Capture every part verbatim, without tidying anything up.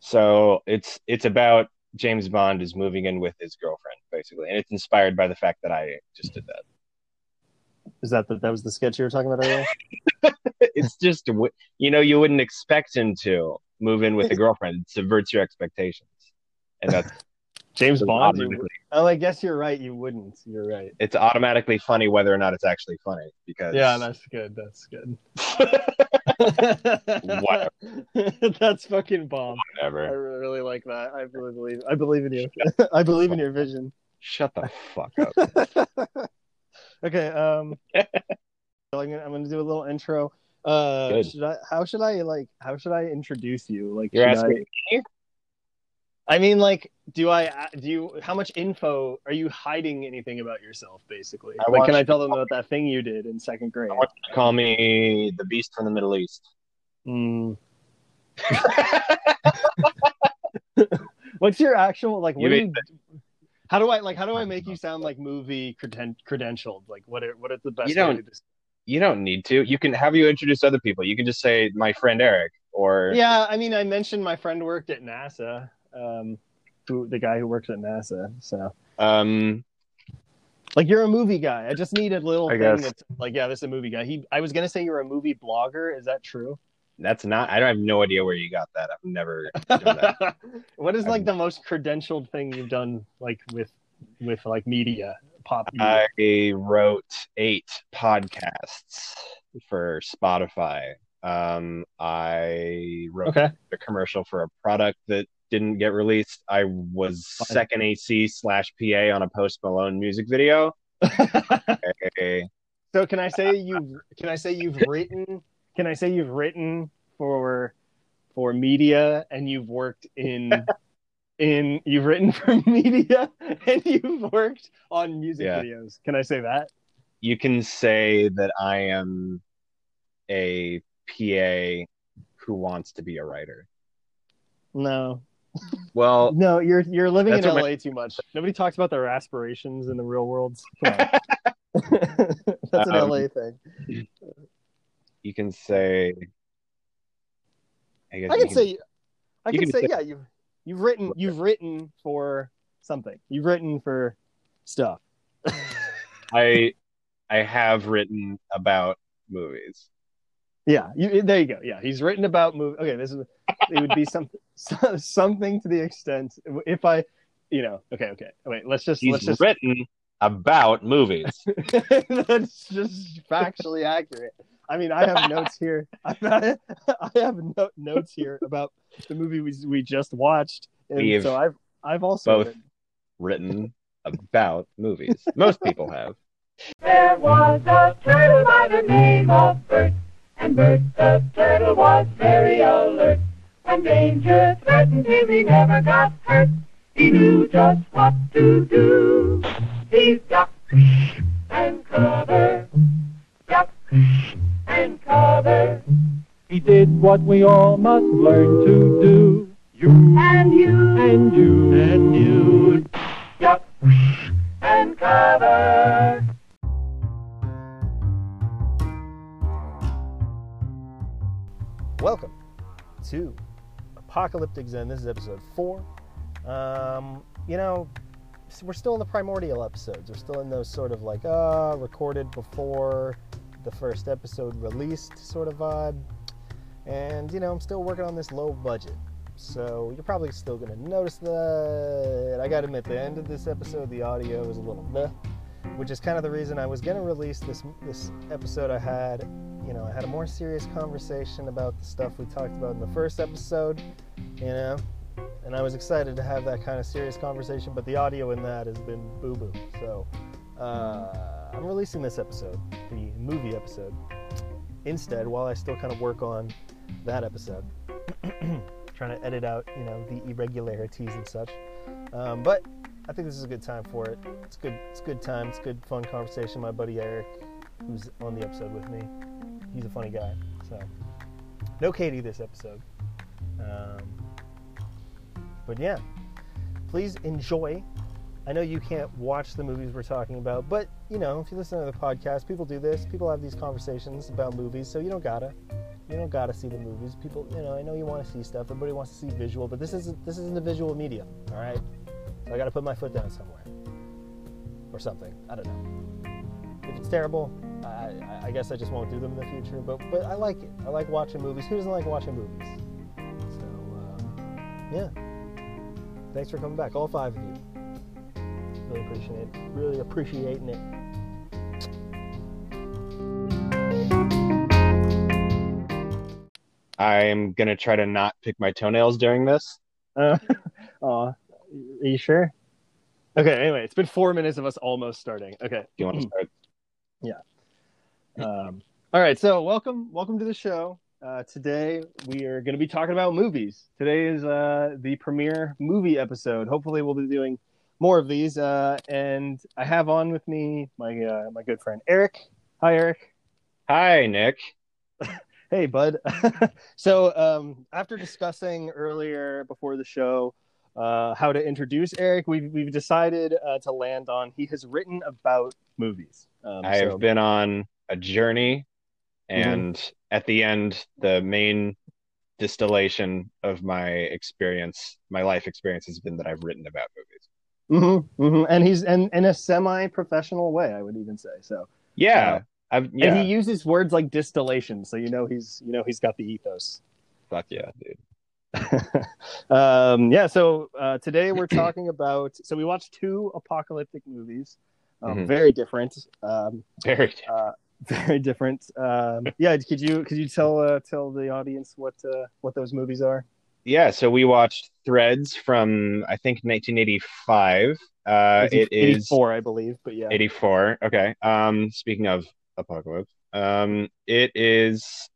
So it's it's about James Bond is moving in with his girlfriend, basically, and it's inspired by the fact that I just did that. Is that the, that was the sketch you were talking about earlier? It's just, you know, you wouldn't expect him to move in with a girlfriend. It subverts your expectations, and that's James so Bond? You, automatically oh, I guess you're right. You wouldn't. You're right. it's automatically funny whether or not it's actually funny Yeah, because that's good. That's good. whatever, That's fucking bomb. I whatever. really like that. I really believe. I believe in you. I believe in your vision. Shut the fuck up. Okay. Um. I'm gonna, I'm gonna do a little intro. Uh. Good. Should I? How should I like? How should I introduce you? Like, You're should asking I? me? I mean, like, do I? Do you? How much info are you hiding? Anything about yourself, basically? I Like, want can I you to tell them call, about that thing you did in second grade? I want you to call me the Beast from the Middle East. Mm. What's your actual like? What You do you? How do I like? How do I make you sound like movie creden- credentialed? Like, what? Are, what is the best you way don't to just? you don't need to. You can have you introduce other people. You can just say my friend Eric or Yeah, I mean, I mentioned my friend worked at NASA. Um, who the guy who works at NASA? So, um like, you're a movie guy. I just need a little I thing guess that's like, yeah, this is a movie guy. He, I was gonna say you're a movie blogger. Is that true? that's not I don't have no idea where you got that. I've never done that. What is I've like the most credentialed thing you've done, like with, with like media, pop media? I wrote eight podcasts for Spotify. Um, I wrote Okay. a commercial for a product that didn't get released. I was Fine. second A C slash P A on a Post Malone music video. Okay. So can I say you? Can I say you've written? Can I say you've written for for media and you've worked in in you've written for media and you've worked on music Yeah. videos? Can I say that? You can say that I am a P A who wants to be a writer. No, Well, no, you're you're living in that's what L A my too much. Nobody talks about their aspirations in the real world. Come on. That's an um, L A thing. you can say. I guess I you can can. say I You can can say say. yeah. You've you've written you've written for something. You've written for stuff. I I have written about movies. Yeah, you, there you go. Yeah, he's written about movie. Okay, this is it would be something something to the extent if I, you know. Okay, okay. Wait, let's just He's let's just. written about movies. That's just factually accurate. I mean, I have notes here. I have no, notes here about the movie we we just watched, and We've so I've I've also both written. written about movies. Most people have. There was a turtle by the name of Bert, and Bert the turtle was very alert. When danger threatened him, he never got hurt. He knew just what to do. He ducked and covered, ducked and covered. He did what we all must learn to do. You and you and you and you duck and cover. Welcome to Apocalyptic Zen. This is episode four. Um, you know, we're still in the primordial episodes. We're still in those sort of like, uh, recorded before the first episode released sort of vibe. And, you know, I'm still working on this low budget. So you're probably still going to notice that. I got to admit, the end of this episode, the audio is a little bleh, which is kind of the reason I was going to release this this episode. I had, you know, I had a more serious conversation about the stuff we talked about in the first episode, you know, and I was excited to have that kind of serious conversation, but the audio in that has been boo-boo. So uh, I'm releasing this episode, the movie episode, instead, while I still kind of work on that episode. Trying to edit out, you know, the irregularities and such. Um, but I think this is a good time for it. It's good. It's a good time. It's a good, fun conversation. My buddy Eric, who's on the episode with me, he's a funny guy. So, no Katie this episode. Um, but yeah, please enjoy. I know you can't watch the movies we're talking about, but, you know, if you listen to the podcast, people do this. People have these conversations about movies, so you don't gotta. You don't gotta see the movies. People, you know, I know you want to see stuff. Everybody wants to see visual, but this isn't this isn't a visual medium. All right, so I gotta put my foot down somewhere, or something. I don't know. If it's terrible, I, I, I guess I just won't do them in the future. But but I like it. I like watching movies. Who doesn't like watching movies? So um, yeah. Thanks for coming back, all five of you. Really appreciate it. Really appreciating it. I'm gonna try to not pick my toenails during this. Uh, aw, are you sure? Okay. Anyway, it's been four minutes of us almost starting. Okay. Do you want to start? Yeah. Um, all right. So welcome, welcome to the show. Uh, today we are going to be talking about movies. Today is uh, the premiere movie episode. Hopefully, we'll be doing more of these. Uh, and I have on with me my uh, my good friend Eric. Hi, Eric. Hi, Nick. Hey, bud. So um, after discussing earlier before the show uh, how to introduce Eric, we've we've decided uh, to land on he has written about movies. Um, I have so, been on a journey, and mm-hmm. at the end, the main distillation of my experience, my life experience, has been that I've written about movies. Mm-hmm, mm-hmm. And he's and in a semi-professional way, I would even say. So yeah. Uh, I've, yeah. And he uses words like distillation, so you know he's you know he's got the ethos. Fuck yeah, dude. um, yeah, so uh, today we're talking about. So we watched two apocalyptic movies, um, mm-hmm. very different. Um, very, different. Uh, very different. Um, yeah, could you could you tell uh, tell the audience what uh, what those movies are? Yeah, so we watched Threads from I think nineteen eighty-five. Uh, it is eighty-four, I believe, but yeah, eighty-four. Okay. Um, speaking of apocalypse, um, it is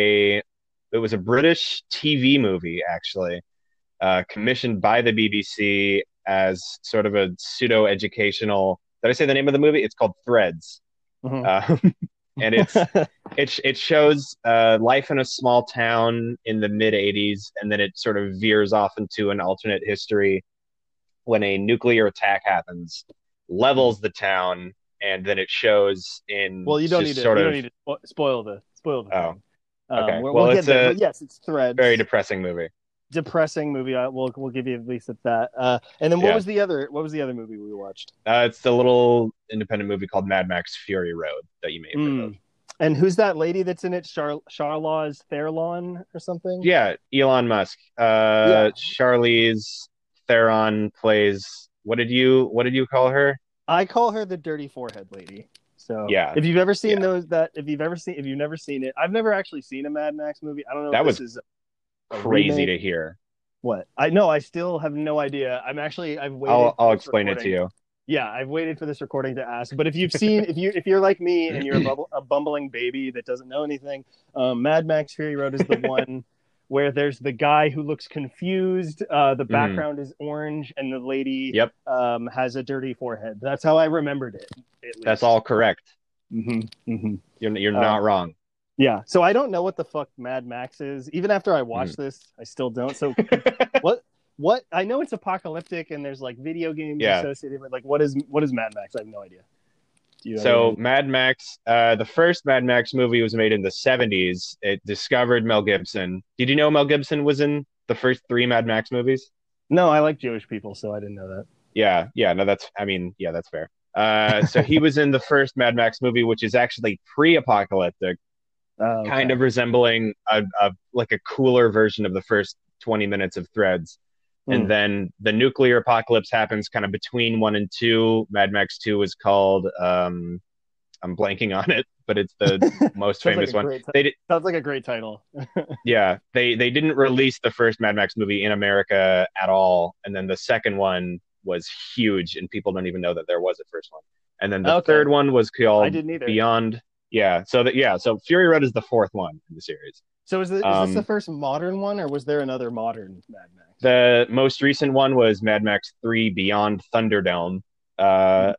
a it was a British T V movie actually, uh, commissioned by the B B C as sort of a pseudo educational. Did I say the name of the movie? It's called Threads, mm-hmm. uh, and it's it it shows uh, life in a small town in the mid eighties, and then it sort of veers off into an alternate history when a nuclear attack happens, levels the town. And then it shows in well, you don't need to. Sort you of... don't need to spoil the spoil the. Oh, thing. okay. Um, well, we'll it's get a yes, it's Threads. Very depressing movie. Depressing movie. I, we'll we'll give you at least at that. Uh, and then what yeah. was the other? What was the other movie we watched? Uh, it's the little independent movie called Mad Max: Fury Road that you may have heard of. And who's that lady that's in it? Char- Charlize Theron or something? Yeah, Elon Musk. Uh, yeah. Charlize Theron plays. What did you What did you call her? I call her the dirty forehead lady. So yeah, if you've ever seen yeah. those, that if you've ever seen, if you've never seen it, I've never actually seen a Mad Max movie. I don't know. That if was this is crazy remake. to hear. What? I know. I still have no idea. I'm actually. I've waited. I'll, I'll explain recording. it to you. Yeah, I've waited for this recording to ask. But if you've seen, if you if you're like me and you're a, bubble, a bumbling baby that doesn't know anything, um, Mad Max Fury Road is the one where there's the guy who looks confused. Uh, the background mm. is orange, and the lady yep. um, has a dirty forehead. That's how I remembered it. That's all correct. Mm-hmm. Mm-hmm. You're you're uh, not wrong. Yeah. So I don't know what the fuck Mad Max is. Even after I watched mm. this, I still don't. So what? What? I know it's apocalyptic, and there's like video games yeah. associated with like what is what is Mad Max? I have no idea. Do you so Mad Max, uh, the first Mad Max movie was made in the seventies. It discovered Mel Gibson. Did you know Mel Gibson was in the first three Mad Max movies? No, I like Jewish people, so I didn't know that. Yeah, yeah, no, that's, I mean, yeah, that's fair. Uh, so he was in the first Mad Max movie, which is actually pre-apocalyptic, oh, okay. kind of resembling a, a like a cooler version of the first twenty minutes of Threads. And then the nuclear apocalypse happens kind of between one and two. Mad Max two is called, um, I'm blanking on it, but it's the most famous like one. T- they did, sounds like a great title. yeah, they they didn't release the first Mad Max movie in America at all. And then the second one was huge, and people don't even know that there was a first one. And then the okay. third one was called I didn't either. Beyond. Yeah, so that yeah, so Fury Road is the fourth one in the series. So is, the, is um, this the first modern one, or was there another modern Mad Max? The most recent one was Mad Max three Beyond Thunderdome. Uh,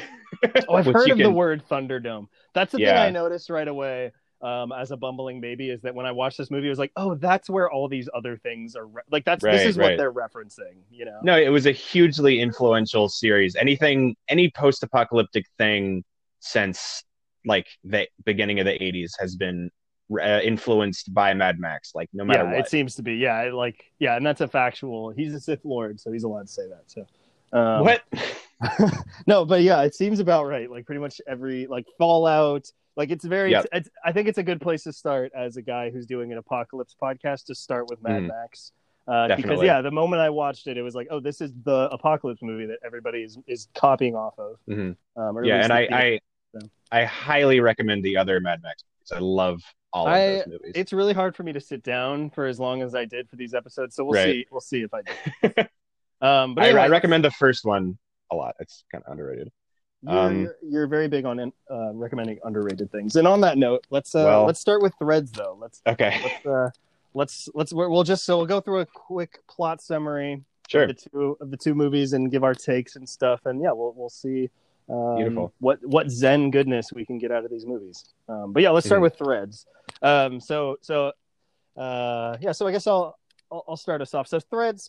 oh, I've heard of can... the word Thunderdome. That's the yeah. thing I noticed right away um, as a bumbling baby is that when I watched this movie, I was like, oh, that's where all these other things are. Re- like, that's right, this is right. what they're referencing, you know? No, it was a hugely influential series. Anything, any post-apocalyptic thing since, like, the beginning of the eighties has been uh, influenced by Mad Max, like no matter Yeah, what. it seems to be. Yeah, like yeah, and that's a factual. He's a Sith Lord, so he's allowed to say that. So, um, What? no, but yeah, it seems about right. Like pretty much every like Fallout. Like it's very. Yep. It's, I think it's a good place to start as a guy who's doing an apocalypse podcast to start with Mad Mhm. Max. Uh, because Definitely. yeah, the moment I watched it, it was like, oh, this is the apocalypse movie that everybody is, is copying off of. Mhm. Um, or at Yeah, least and the I, I, theater, so. I highly recommend the other Mad Max movies. I love all of I, those movies. It's really hard for me to sit down for as long as I did for these episodes, so we'll Right. see. We'll see if I do. um, but I, anyway, I recommend the first one a lot. It's kind of underrated. You're, Um, you're, you're very big on uh, recommending underrated things. And on that note, let's uh, Well- let's start with Threads though. Let's Okay. let's uh, let's let's we'll just so we'll go through a quick plot summary Sure. of the two of the two movies and give our takes and stuff. And yeah, we'll we'll see um, Beautiful. what what Zen goodness we can get out of these movies. Um, but yeah, let's start Mhm. with Threads. Um, so so uh, yeah, so I guess I'll, I'll I'll start us off. So Threads.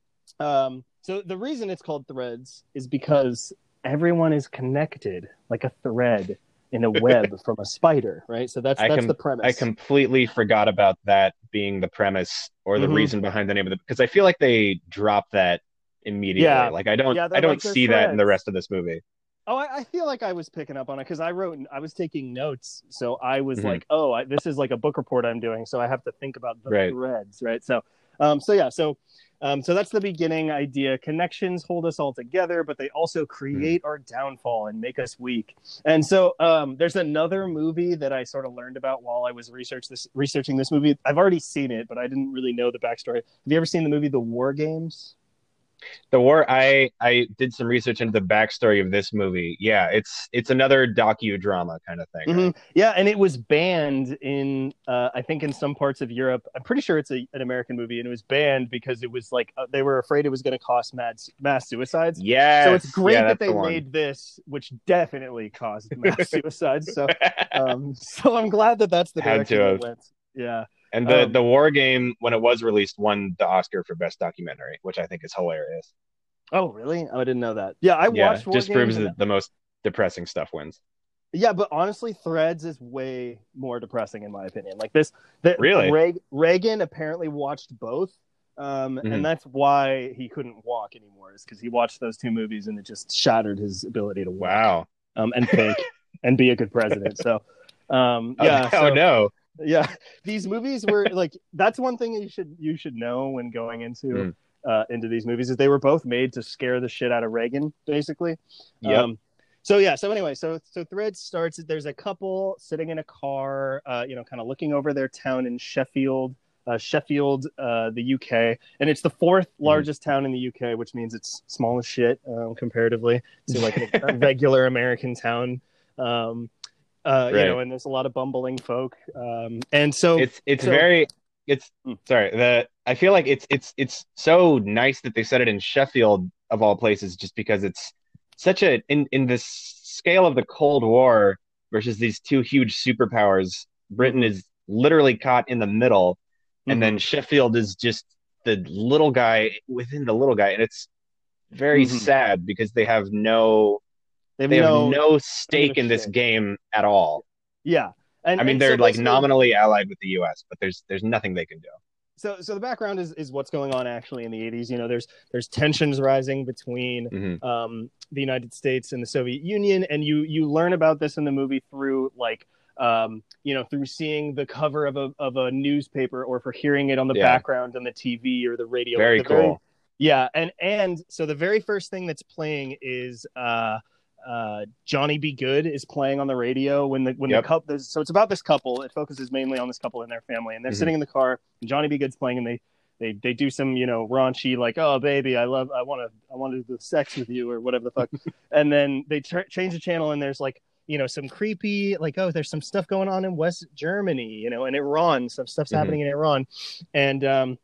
Um, so the reason it's called Threads is because everyone is connected like a thread in a web from a spider, right? So that's I that's com- the premise. I completely forgot about that being the premise or the Mhm. reason behind the name of the, because I feel like they dropped that immediately. Yeah. Like I don't Yeah, they're I don't like, they're see that in the threads. rest of this movie. Oh, I, I feel like I was picking up on it because I wrote, I was taking notes, so I was Mhm. like, oh, I, this is like a book report I'm doing, so I have to think about the Right. threads, right? So, um, so yeah, so, um, so that's the beginning idea. Connections hold us all together, but they also create our downfall and make us weak. And so, um, there's another movie that I sort of learned about while I was research this researching this movie. I've already seen it, but I didn't really know the backstory. Have you ever seen the movie The War Games? The war I I did some research into the backstory of this movie. Yeah, it's it's another docudrama kind of thing. Mhm. Right? Yeah, and it was banned in, uh, I think, in some parts of Europe. I'm pretty sure it's a, an American movie, and it was banned because it was like uh, they were afraid it was going to cause mass mass suicides. Yes. So it's great yeah, that that's they the one. made this, which definitely caused mass suicides. So, um, so I'm glad that that's the Had direction to it have. went. Yeah. And the, Um, the War Game, when it was released, won the Oscar for Best Documentary, which I think is hilarious. Oh, really? Oh, I didn't know that. Yeah, I yeah, watched War just Games proves and- that the most depressing stuff wins. Yeah, but honestly, Threads is way more depressing in my opinion. Like this, the, Really? Reagan, Reagan apparently watched both, um, Mhm. and that's why he couldn't walk anymore. Is because he watched those two movies and it just shattered his ability to walk. Wow. Um, and think and be a good president. So, um, Oh, yeah. oh so, no. yeah, these movies were like that's one thing you should you should know when going into Mm. uh, into these movies is they were both made to scare the shit out of Reagan, basically. Yep. Um, so yeah. So anyway, so so Threads starts. There's a couple sitting in a car, uh, you know, kind of looking over their town in Sheffield, uh, Sheffield, uh, the U K, and it's the fourth largest town in the U K, which means it's small as shit um, comparatively to like a, a regular American town. Um, uh, Right. You know, and there's a lot of bumbling folk, um, and so It's it's so- very it's Mm. sorry, the I feel like it's it's it's so nice that they set it in Sheffield of all places, just because it's such a in in the scale of the Cold War versus these two huge superpowers. Britain is literally caught in the middle, and then Sheffield is just the little guy within the little guy, and it's very Mhm. sad because they have no they have, they have no, no stake a in this shit. game at all. yeah. And I mean, and they're so like basically- nominally allied with the U S, but there's there's nothing they can do. So, so the background is, is what's going on actually in the eighties. You know, there's there's tensions rising between Mhm. um, the United States and the Soviet Union, and you you learn about this in the movie through like um, you know through seeing the cover of a of a newspaper or for hearing it on the Yeah. background on the T V or the radio. Very The cool. yeah, and and so the very first thing that's playing is uh, uh, Johnny Be Good is playing on the radio when the when Yep. the couple. So it's about this couple. It focuses mainly on this couple and their family, and they're Mhm. sitting in the car. And Johnny Be Good's playing, and they they they do some you know raunchy like, oh baby, I love I want to I want to do sex with you or whatever the fuck, and then they ch- change the channel and there's like. You know, some creepy, like, oh, there's some stuff going on in West Germany, you know, in Iran, some stuff's Mhm. happening in Iran. And um,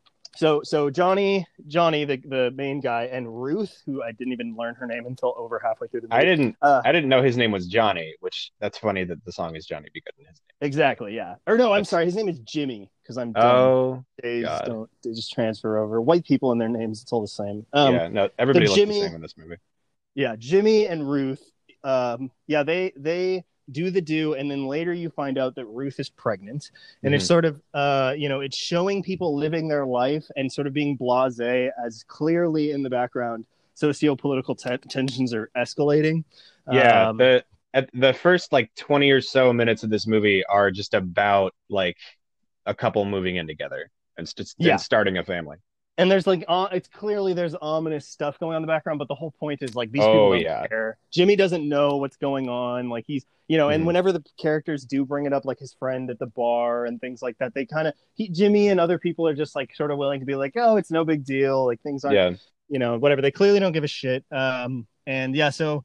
so so Johnny, Johnny, the, the main guy, and Ruth, who I didn't even learn her name until over halfway through the movie. I didn't Uh, I didn't know his name was Johnny, which that's funny that the song is Johnny Be Good in his name. Exactly, yeah. Or no, I'm That's- sorry, his name is Jimmy, because I'm dumb. Oh, Days God. don't they just transfer over. White people and their names, it's all the same. Um, yeah, no, everybody so looks Jimmy- the same in this movie. yeah, Jimmy and Ruth. Um, yeah, they they do the do, and then later you find out that Ruth is pregnant, and Mhm. it's sort of uh, you know, it's showing people living their life and sort of being blasé as clearly in the background socio-political te- tensions are escalating. Yeah, Um, the at the first like twenty or so minutes of this movie are just about like a couple moving in together and, st- and yeah, starting a family. and there's like uh, it's clearly there's ominous stuff going on in the background, but the whole point is like these people Oh don't yeah. care. Jimmy doesn't know what's going on. Like he's you know, and Mhm. whenever the characters do bring it up, like his friend at the bar and things like that, they kind of he Jimmy and other people are just like sort of willing to be like, oh, it's no big deal. Like things aren't, Yeah. you know, whatever. They clearly don't give a shit. Um, and yeah, so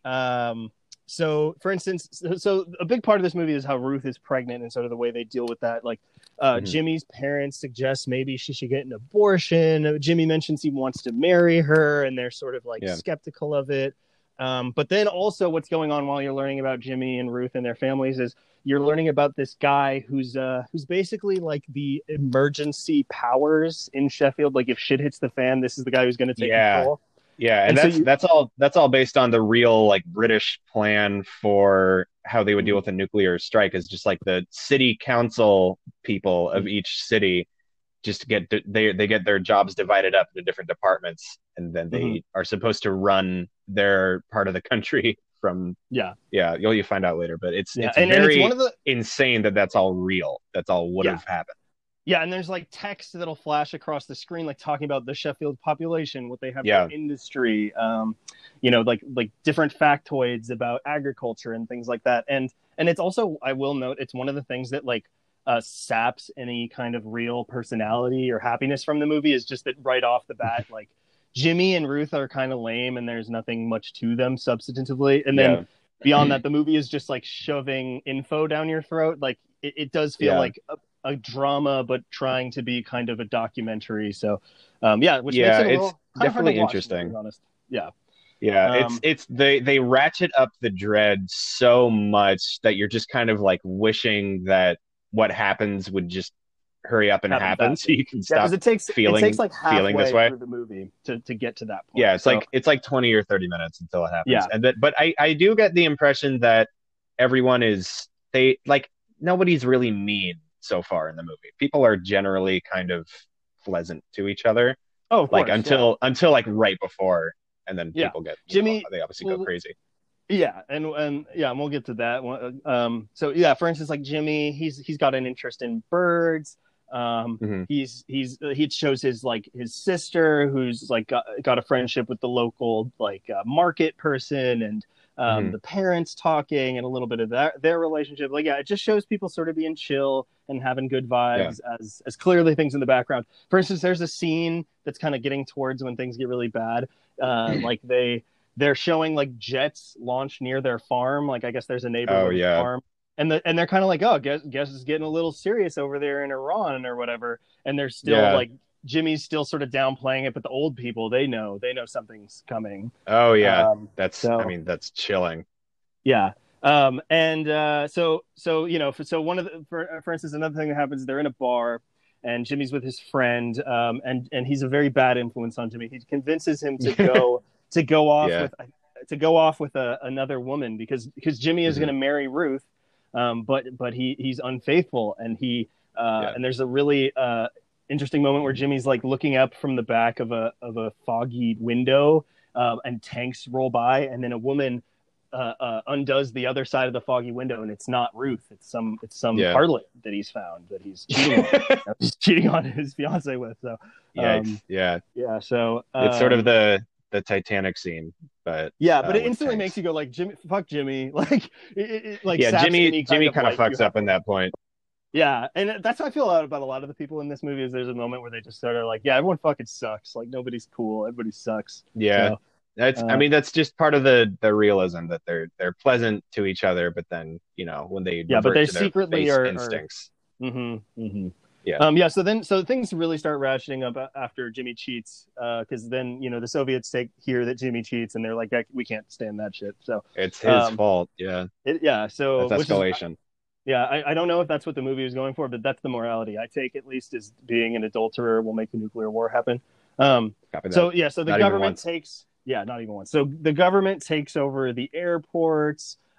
um, so for instance, so, so a big part of this movie is how Ruth is pregnant and sort of the way they deal with that. Like uh, Mhm. Jimmy's parents suggest maybe she should get an abortion. Jimmy mentions he wants to marry her, and they're sort of like Yeah. skeptical of it. Um, but then also what's going on while you're learning about Jimmy and Ruth and their families is you're learning about this guy who's uh, who's basically like the emergency powers in Sheffield. Like if shit hits the fan, this is the guy who's going to take Yeah. control. Yeah, and And so that's you, that's all that's all based on the real like British plan for how they would deal with a nuclear strike, is just like the city council people of each city just get they they get their jobs divided up into different departments, and then they Mhm. are supposed to run their part of the country from yeah, yeah, you'll you find out later, but it's yeah, it's and, and it's very one of the insane that that's all real. That's all would yeah. have happened. Yeah, and there's like text that'll flash across the screen, like talking about the Sheffield population, what they have Yeah. for industry, um, you know, like like different factoids about agriculture and things like that. And and it's also, I will note, it's one of the things that like uh, saps any kind of real personality or happiness from the movie is just that right off the bat, like Jimmy and Ruth are kind of lame, and there's nothing much to them substantively. And then Yeah. beyond that, the movie is just like shoving info down your throat. Like it, it does feel Yeah. like a, a drama, but trying to be kind of a documentary. So, um, yeah, which Yeah, makes it a it's little kind of hard to definitely watch, interesting. to be honest. Yeah, Yeah, it's um, it's they they ratchet up the dread so much that you're just kind of like wishing that what happens would just hurry up and happen happen fast. so you can Yeah, stop because it takes it feeling takes like feeling this halfway way. through the movie to, to get to that point. Yeah, it's So, like it's like twenty or thirty minutes until it happens. Yeah. And that but I I do get the impression that everyone is they like nobody's really mean so far in the movie. People are generally kind of pleasant to each other. oh, of Like course, until until like right before, and then Yeah. people get you Jimmy- know, they obviously well, go crazy. Yeah, and and yeah, and we'll get to that. Um, so yeah, for instance, like Jimmy, he's he's got an interest in birds. Um, Mhm. he's he's he shows his like his sister, who's like got, got a friendship with the local like uh, market person, and um, Mhm. the parents talking, and a little bit of that their relationship. Like yeah, it just shows people sort of being chill and having good vibes, as as clearly things in the background. For instance, there's a scene that's kind of getting towards when things get really bad. Uh, like they. They're showing like jets launch near their farm. Like I guess there's a neighborhood Oh, yeah. farm, and the and they're kind of like, oh, guess guess it's getting a little serious over there in Iran or whatever. And they're still Yeah. like Jimmy's still sort of downplaying it, but the old people they know they know something's coming. Oh yeah, Um, that's so- I mean that's chilling. Yeah. Um, and uh, so so you know for, so one of the for for instance another thing that happens, they're in a bar. And Jimmy's with his friend, um, and and he's a very bad influence on Jimmy. He convinces him to go to go off Yeah. with to go off with a, another woman because because Jimmy is Mhm. going to marry Ruth, um, but but he he's unfaithful, and he uh, Yeah. and there's a really uh, interesting moment where Jimmy's like looking up from the back of a of a foggy window, um, and tanks roll by, and then a woman uh, uh, undoes the other side of the foggy window, and it's not Ruth, it's some it's some Yeah. harlot that he's found that he's cheating on, he's cheating on his fiance with. So Yikes. um, yeah, yeah, so um, it's sort of the the Titanic scene, but yeah, but uh, it with instantly tanks. makes you go like Jimmy, fuck Jimmy, like it, it, it, like yeah, saps Jimmy any Jimmy kind kind of like, fucks you up have- in that point. Yeah, and that's how I feel about a lot of the people in this movie. Is there's a moment where they just sort of like, yeah, everyone fucking sucks. Like nobody's cool. Everybody sucks. Yeah, So, that's I uh, mean that's just part of the the realism that they're they're pleasant to each other, but then you know when they Yeah, but revert they to their secretly base are- are- instincts. Mm-hmm, mm-hmm. Yeah. Um, yeah. So then, so things really start ratcheting up after Jimmy cheats, because then you know the Soviets take hear that Jimmy cheats, and they're like, we can't stand that shit. So It's his Um, fault. Yeah, it, yeah. So that's which is- escalation. yeah, I, I don't know if that's what the movie was going for, but that's the morality I take, at least, as being an adulterer will make the nuclear war happen. Um, Copy that. so yeah, so the Not even government once. takes yeah, not even once. So the government takes over the airports.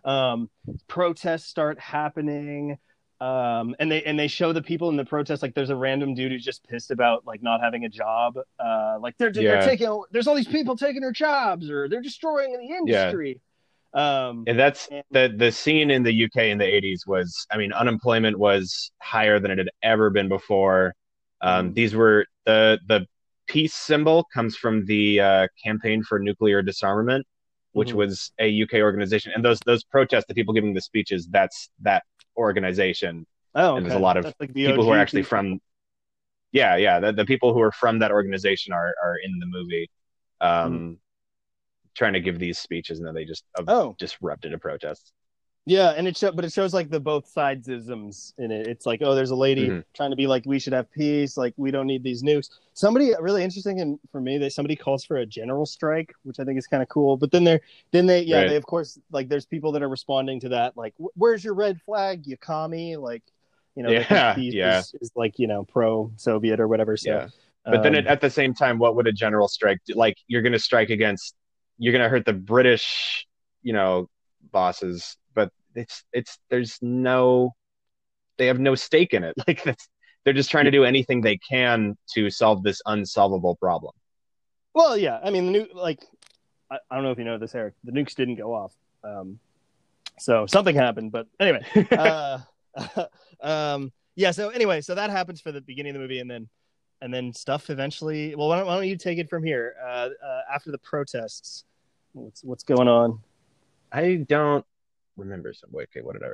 Um, protests start happening. Um, and they and they show the people in the protest, like there's a random dude who's just pissed about like not having a job. Uh, like they're they're Yeah. taking there's all these people taking their jobs, or they're destroying the industry. Um, And that's and, the the scene in the U K in the eighties was, I mean, unemployment was higher than it had ever been before. Um, Mhm. these were the the peace symbol comes from the uh, Campaign for Nuclear Disarmament, which Mhm. was a U K organization. And those those protests, the people giving the speeches, that's that organization. oh, And there's a okay. lot of That's like the people who are O G actually people. from, yeah, yeah, the, the people who are from that organization are are in the movie. Mhm. Um, trying to give these speeches, and then they just uh, Oh, disrupted a protest. yeah, and it show, but it shows like the both sides isms in it. It's like, oh, there's a lady Mhm. trying to be like, we should have peace, like we don't need these nukes. Somebody really interesting and for me, that somebody calls for a general strike, which I think is kind of cool. But then they're then they yeah Right. they of course like there's people that are responding to that like, where's your red flag, you commie? Like, you know, they think Yeah, peace yeah, is, is like you know pro Soviet or whatever. So, yeah. But then um, it, at the same time, what would a general strike do? Like, you're going to strike against, you're going to hurt the British, you know, bosses, but it's it's there's no, they have no stake in it. Like that's, they're just trying to do anything they can to solve this unsolvable problem. well, yeah, I mean, the nuke like I, I don't know if you know this, Eric. The nukes didn't go off. Um, so something happened, but anyway, uh, um, yeah. So anyway, so that happens for the beginning of the movie, and then and then stuff eventually. Well, why don't, why don't you take it from here? Uh, uh, after the protests, what's what's going on? I don't remember some. Wait, okay, what did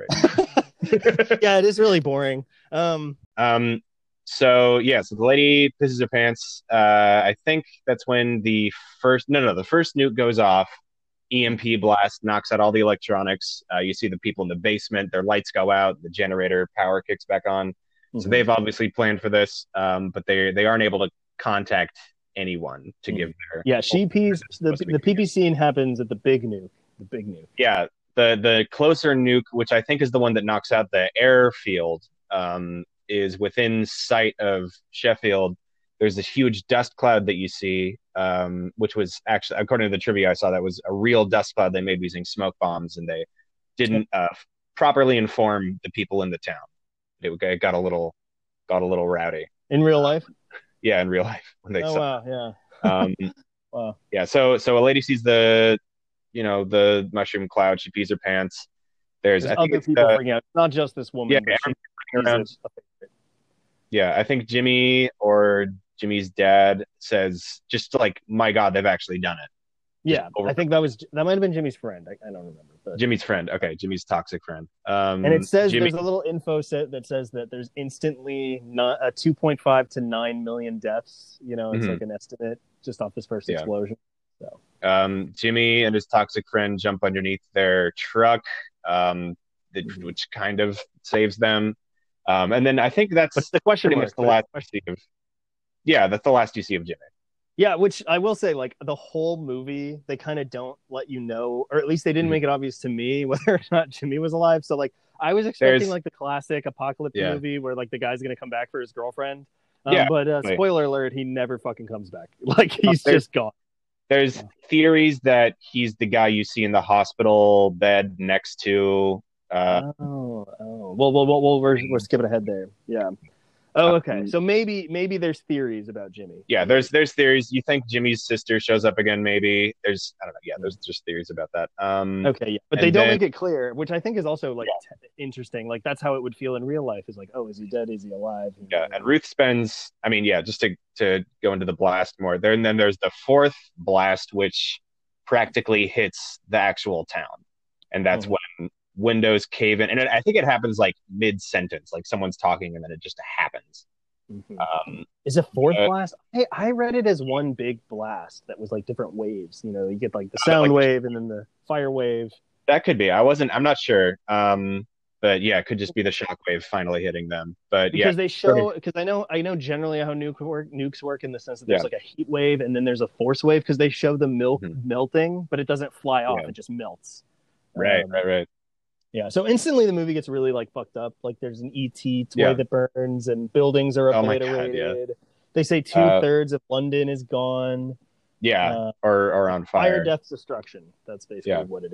I write? Yeah, it is really boring. Um, Um, so yeah, so the lady pisses her pants. Uh, I think that's when the first, no, no, the first nuke goes off. E M P blast knocks out all the electronics. Uh, you see the people in the basement, their lights go out, the generator power kicks back on. So mm-hmm. they've obviously planned for this, um, but they they aren't able to contact anyone to give their yeah, she pees. The the P P scene happens at the big nuke. The big nuke. Yeah, the the closer nuke, which I think is the one that knocks out the airfield, um, is within sight of Sheffield. There's this huge dust cloud that you see, um, which was actually, according to the trivia I saw, that was a real dust cloud they made using smoke bombs, and they didn't uh, properly inform the people in the town. It, it got a little got a little rowdy in real life. Yeah, in real life when they oh saw. Wow, yeah. Um, wow. Yeah, so so a lady sees the, you know, the mushroom cloud. She pees her pants. There's, There's I think other it's people the, freaking out. Not just this woman. Yeah, but she around. Yeah, I think Jimmy or Jimmy's dad says just like, my God, they've actually done it. Yeah, I think that was that might have been Jimmy's friend. I, I don't remember. But... Jimmy's friend. Okay, Jimmy's toxic friend. Um, and it says Jimmy... there's a little info set that says that there's instantly not a two point five to nine million deaths. You know, it's mm-hmm. like an estimate just off this first yeah. explosion. So um, Jimmy and his toxic friend jump underneath their truck, um, the, mm-hmm. which kind of saves them. Um, and then I think that's What's the question pretty mark, much the last you see of. Yeah, that's the last you see of Jimmy. Yeah, which I will say, like, the whole movie, they kind of don't let you know, or at least they didn't mm-hmm. make it obvious to me whether or not Jimmy was alive. So, like, I was expecting, There's... like, the classic apocalyptic yeah. movie where, like, the guy's going to come back for his girlfriend. Um, yeah, but, uh, spoiler alert, he never fucking comes back. Like, he's There's... just gone. There's yeah. theories that he's the guy you see in the hospital bed next to... Uh... Oh, oh. Well, well, well, well we're, we're skipping ahead there. Yeah. Oh, okay. So maybe maybe there's theories about Jimmy. Yeah, there's there's theories. You think Jimmy's sister shows up again? Maybe there's I don't know. Yeah, there's just theories about that. Um, okay, yeah, but they don't then, make it clear, which I think is also like yeah. t- interesting. Like that's how it would feel in real life. Is like, oh, is he dead? Is he alive? You yeah, know? and Ruth spends. I mean, yeah, just to to go into the blast more. There and then there's the fourth blast, which practically hits the actual town, and that's mm-hmm. when windows cave in, and it, I think it happens like mid sentence, like someone's talking and then it just happens. Mm-hmm. Um, is a fourth uh, blast? I, I read it as one big blast that was like different waves. You know, you get like the sound like, wave and then the fire wave. That could be. I wasn't. I'm not sure. Um, but yeah, it could just be the shock wave finally hitting them. But because yeah, they show because I know I know generally how nuke work, nukes work in the sense that there's yeah. like a heat wave and then there's a force wave because they show the milk mm-hmm. melting, but it doesn't fly off; yeah. it just melts. Right, um, right, right. Yeah, so instantly the movie gets really like fucked up. Like there's an E T toy yeah. that burns, and buildings are obliterated. Oh my God, yeah. They say two uh, thirds of London is gone. Yeah, uh, or or on fire. Fire, death, destruction. That's basically yeah. what it is.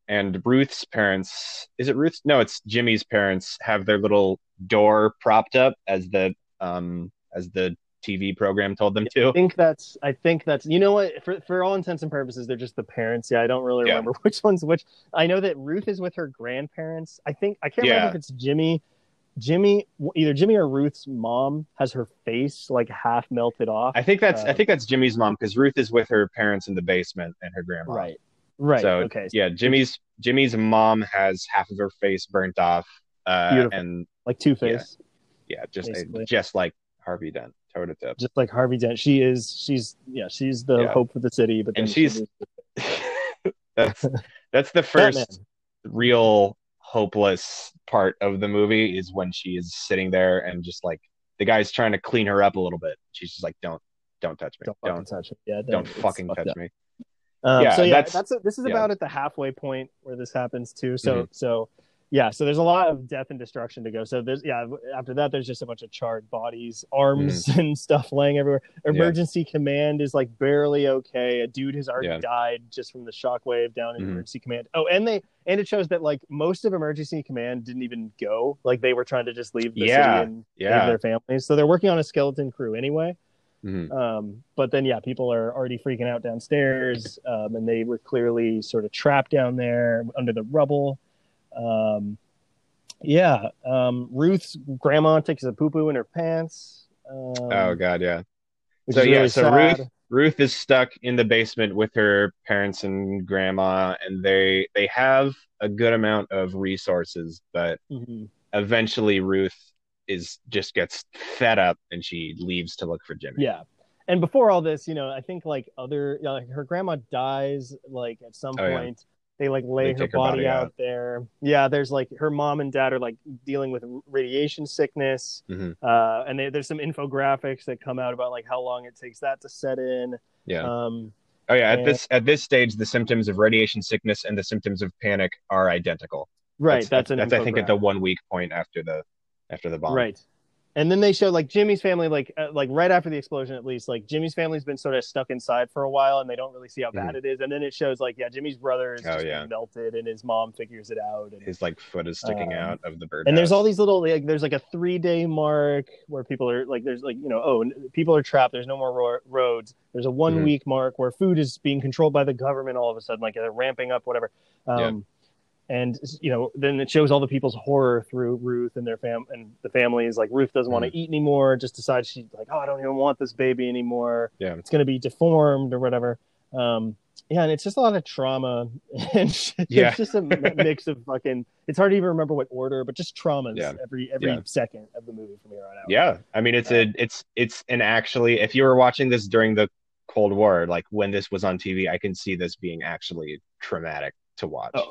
and Ruth's parents, is it Ruth's? No, it's Jimmy's parents have their little door propped up as the um as the T V program told them I to. think that's I think that's you know what for for all intents and purposes they're just the parents. Yeah, I don't really Yeah. remember which one's which. I know that Ruth is with her grandparents. I think I can't remember Yeah. if it's Jimmy. Jimmy, either Jimmy or Ruth's mom has her face like half melted off. I think that's Uh, I think that's Jimmy's mom because Ruth is with her parents in the basement and her grandma. right, right. So Okay, yeah, Jimmy's Jimmy's mom has half of her face burnt off, uh, Beautiful. and like Two Face, yeah, just Basically. just like Harvey Dent, toe to toe. just like Harvey Dent. She is. She's yeah. She's the Yeah. hope for the city. But then And she she's loses- that's that's the first Batman. real hopeless part of the movie is when she is sitting there and just like the guy's trying to clean her up a little bit. She's just like, don't don't touch me, Don't fucking don't touch it. Yeah, don't it's fucking fucked touch up. me. Um, Yeah, so yeah, that's- that's, this is yeah. about at the halfway point where this happens too. So Mhm. so yeah, so there's a lot of death and destruction to go. So there's yeah, after that there's just a bunch of charred bodies, arms Mm-hmm. and stuff laying everywhere. Emergency command is like barely okay. A dude has already Yeah. died just from the shockwave down in Mhm. emergency command. Oh, and they and it shows that like most of emergency command didn't even go. Like they were trying to just leave the Yeah, city and yeah. leave their families. So they're working on a skeleton crew anyway. Mhm. Um, but then, yeah, people are already freaking out downstairs, um, and they were clearly sort of trapped down there under the rubble. Um, yeah, um, Ruth's grandma takes a poo poo in her pants. Um, Oh god, yeah. which So is yeah, really so sad. Ruth Ruth is stuck in the basement with her parents and grandma, and they they have a good amount of resources, but Mhm. eventually Ruth is just gets fed up and she leaves to look for Jimmy. Yeah, and before all this, you know, I think like other, you know, like her grandma dies like at some Oh, yeah. point. They like lay They her take her body, body out out. there. Yeah, there's like her mom and dad are like dealing with radiation sickness, Mhm. uh, and they, there's some infographics that come out about like how long it takes that to set in. Yeah. Um, Oh yeah, at and- this at this stage the symptoms of radiation sickness and the symptoms of panic are identical. right, that's, an that's I think at the infographic. one week point after the after the bomb. Right. And then they show like Jimmy's family, like uh, like right after the explosion, at least, like Jimmy's family's been sort of stuck inside for a while, and they don't really see how bad it is. And then it shows like, yeah, Jimmy's brother is Mm-hmm. Oh, just yeah. been melted, and his mom figures it out. And, His like foot is sticking Um, out of the bird. and there's house. all these little like there's like a three day mark where people are like there's like you know oh people are trapped. There's no more ro- roads. There's a one Mhm. week mark where food is being controlled by the government all of a sudden, like they're ramping up whatever. Um, Yeah. And you know, then it shows all the people's horror through Ruth and their fam and the families. Like Ruth doesn't want Mm-hmm. to eat anymore. Just decides she's like, oh, I don't even want this baby anymore. Yeah. It's going to be deformed or whatever. Um, yeah, and it's just a lot of trauma, and it's Yeah. just a mi- mix of fucking. It's hard to even remember what order, but just traumas Yeah. every every Yeah. second of the movie from here on out. Yeah, I mean it's a it's it's an actually if you were watching this during the Cold War, like when this was on T V, I can see this being actually traumatic to watch. Oh.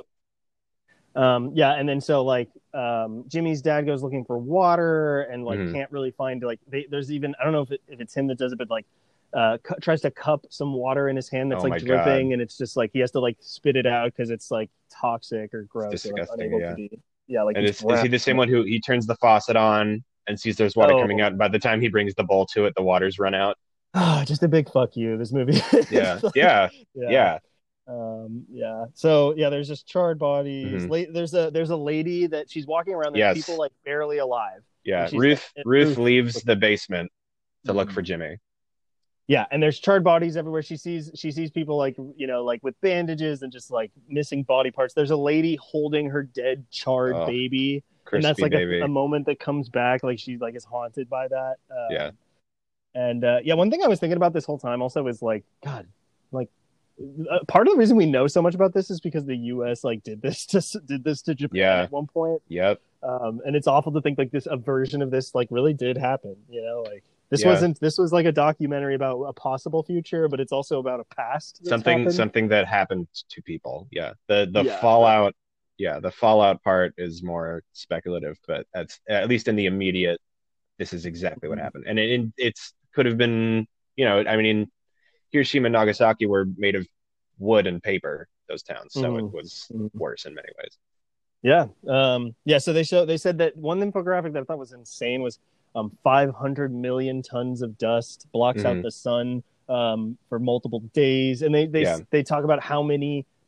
Um, yeah, and then so like um, Jimmy's dad goes looking for water and like Mhm. can't really find like they, there's even I don't know if it, if it's him that does it, but like uh, cu- tries to cup some water in his hand that's Oh like my dripping, God. and it's just like he has to like spit it out because it's like toxic or gross or like, disgusting, unable yeah. to be. Yeah, like And it's is, is he the same one who he turns the faucet on and sees there's water Oh. coming out, and by the time he brings the bowl to it, the water's run out? Ah, just a big fuck you. This movie. Yeah, It's like- yeah, yeah. yeah. Um, yeah. So yeah, there's just charred bodies. Mhm. La- there's a there's a lady that she's walking around. There's Yes. people like barely alive. Yeah, And she's Ruth like- Ruth Ruth- leaves the basement to look Mhm. for Jimmy. Yeah, and there's charred bodies everywhere. She sees she sees people like you know like with bandages and just like missing body parts. There's a lady holding her dead charred Oh, baby, Crispy and that's like baby. a, a moment that comes back. Like she like is haunted by that. Um, Yeah. And uh, yeah, one thing I was thinking about this whole time also is like God, like uh, part of the reason we know so much about this is because the U S like did this to did this to Japan Yeah. at one point. Yep. Um, and it's awful to think like this a version of this like really did happen. You know, like this Yeah. wasn't this was like a documentary about a possible future, but it's also about a past. that's Something happened. something that happened to people. Yeah. The the Yeah. fallout yeah, the fallout part is more speculative, but that's at least in the immediate this is exactly what Mhm. happened. And it it's could have been, you know, I mean Hiroshima and Nagasaki were made of wood and paper, those towns, so Mhm. it was Mhm. worse in many ways. Yeah. Um, yeah. So they show they said that one infographic that I thought was insane was um, five hundred million tons of dust blocks out Mhm. the sun um, for multiple days, and they they Yeah. they talk about how many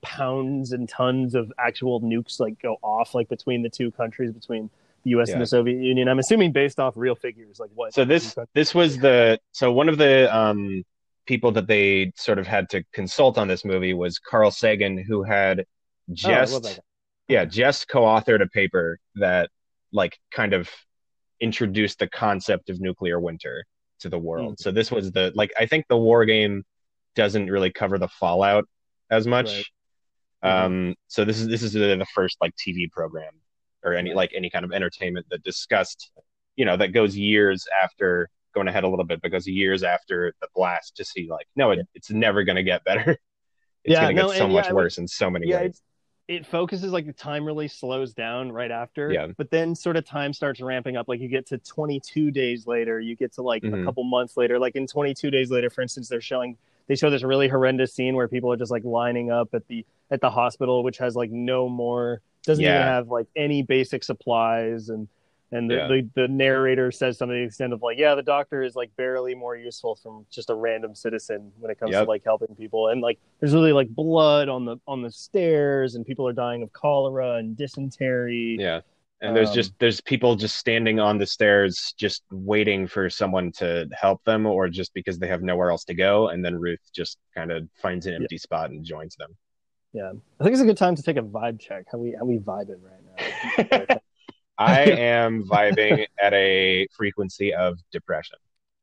pounds and tons of actual nukes like go off like between the two countries, between the U S Yeah. and the Soviet Union. I'm assuming based off real figures, like what. So this this was the so one of the um, people that they sort of had to consult on this movie was Carl Sagan, who had Oh, I love just that guy. yeah just co-authored a paper that like kind of introduced the concept of nuclear winter to the world. Mm. So this was the like I think the war game doesn't really cover the fallout as much. Right. Mhm. Um, so this is this is the, the first like T V program or any like any kind of entertainment that discussed, you know, that goes years after going ahead a little bit, but goes years after the blast to see like no, it, Yeah. it's never going to get better. It's Yeah, going to no, get so and much yeah, I worse in so many Yeah, ways. it's, it focuses like the time really slows down right after. Yeah. But then sort of time starts ramping up. Like you get to twenty-two days later, you get to like a Mhm. couple months later. Like in twenty-two days later, for instance, they're showing they show this really horrendous scene where people are just like lining up at the at the hospital, which has like no more doesn't even Yeah. have like any basic supplies, and and the, Yeah. the the narrator says something to the extent of like, yeah, the doctor is like barely more useful from just a random citizen when it comes Yep. to like helping people. And like there's really like blood on the on the stairs, and people are dying of cholera and dysentery. Yeah. And there's Um, just there's people just standing on the stairs just waiting for someone to help them or just because they have nowhere else to go, and then Ruth just kind of finds an empty spot and joins them. Yeah, I think it's a good time to take a vibe check. How we how we vibing right now? I am vibing at a frequency of depression.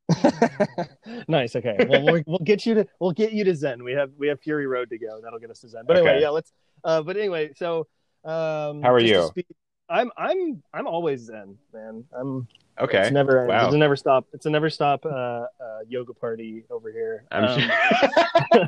Nice. Okay. Well, we'll we'll get you to we'll get you to Zen. We have we have Fury Road to go. That'll get us to Zen. But anyway, Okay. yeah. Let's. Uh, but anyway, so um, How are just to you? speak- I'm I'm I'm always Zen, man. I'm. Okay. It's never. Wow. It's a never stop. It's a never stop uh, uh, yoga party over here. I'm Um, sure.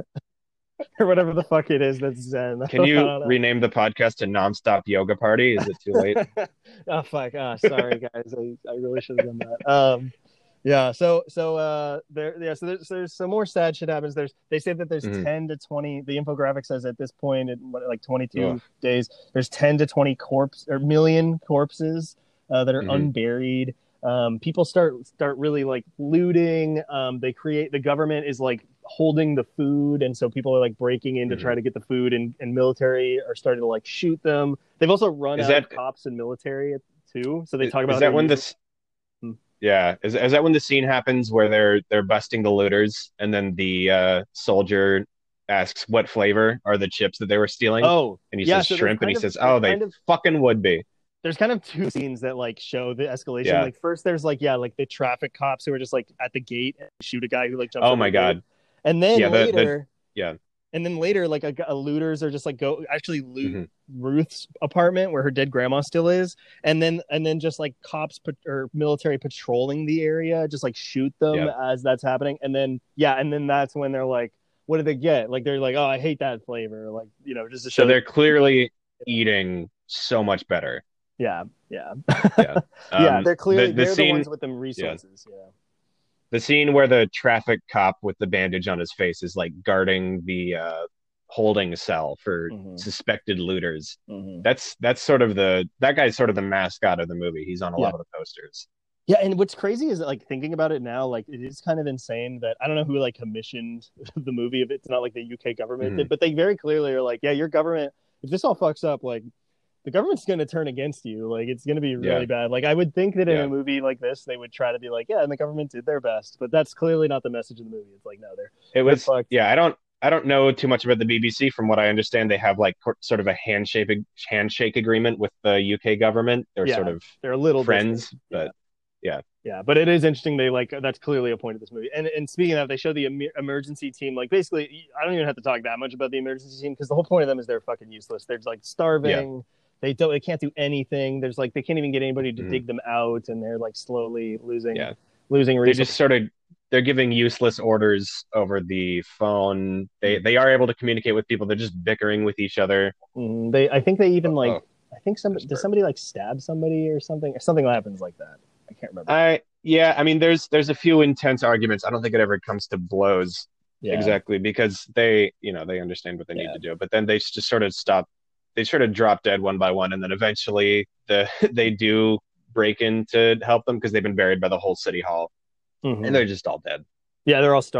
or whatever the fuck it is that's Zen. Can I you don't know. rename the podcast to Nonstop Yoga Party? Is it too late? Oh fuck! Ah, sorry guys, I, I really should have done that. Um, yeah. So so uh, there yeah. So there's, there's some more sad shit happens. There's they say that there's Mhm. ten to twenty. The infographic says at this point, in what, like twenty-two Ugh. days, there's ten to twenty corpse or million corpses uh, that are Mhm. unburied. Um, people start start really like looting. Um, they create the government is like holding the food, and so people are like breaking in to Mhm. try to get the food, and, and military are starting to like shoot them. They've also run Is out of that- cops and military too. So they Is- talk about is how that they're when using- this? Hmm. Yeah, is is that when the scene happens where they're they're busting the looters, and then the uh, soldier asks what flavor are the chips that they were stealing, Oh, and he yeah, says so there's shrimp, and he kind of- says, "Oh, there's they kind of- fucking would be." there's kind of two scenes that like show the escalation. Yeah. Like first, there's like yeah, like the traffic cops who are just like at the gate and shoot a guy who like jumps. Oh over my the gate. god, And then Yeah, the- the- later, yeah. and then later, like a, a looters are just like go actually loot Mhm. Ruth's apartment where her dead grandma still is, and then and then just like cops pat- or military patrolling the area, just like shoot them Yeah. as that's happening, and then yeah, and then that's when they're like, what do they get? Like they're like, oh, I hate that flavor, like you know, just to show. So they're clearly eating so much better. yeah, yeah, Yeah, yeah. Um, They're clearly the, the they're scene. the ones with them resources. Yeah. The scene where the traffic cop with the bandage on his face is like guarding the uh, holding cell for Mhm. suspected looters. Mhm. That's that's sort of the that guy's sort of the mascot of the movie. He's on a lot Yeah. of the posters. Yeah, and what's crazy is that, like thinking about it now, like it is kind of insane that I don't know who like commissioned the movie. If it's not like the U K government Mhm. did, but they very clearly are like, yeah, your government. If this all fucks up, like the government's going to turn against you. Like it's going to be really Yeah. bad. Like I would think that in Yeah. a movie like this, they would try to be like, yeah, and the government did their best, but that's clearly not the message of the movie. It's like no, they're It was fucked. yeah. I don't I don't know too much about the B B C. From what I understand, they have like cor- sort of a handshake handshake agreement with the U K government. They're Yeah. sort of they're a little friends, distant. but Yeah, but it is interesting. They like that's clearly a point of this movie. And and speaking of, they show the em- emergency team. Like basically, I don't even have to talk that much about the emergency team because the whole point of them is they're fucking useless. They're like starving. They don't. They can't do anything. There's like they can't even get anybody to Mhm. dig them out, and they're like slowly losing Yeah. losing they resources. just sort of they're giving useless orders over the phone. They they are able to communicate with people. They're just bickering with each other. Mhm. They. I think they even like. Oh, I think somebody That's does burp. somebody like stab somebody or something. Or something happens like that. I can't remember. I yeah. I mean, there's there's a few intense arguments. I don't think it ever comes to blows. Yeah. Exactly, because they, you know, they understand what they Yeah. need to do, but then they just sort of stop. They sort of drop dead one by one, and then eventually the they do break in to help them because they've been buried by the whole city hall, Mhm. and they're just all dead. Yeah, they're all starved.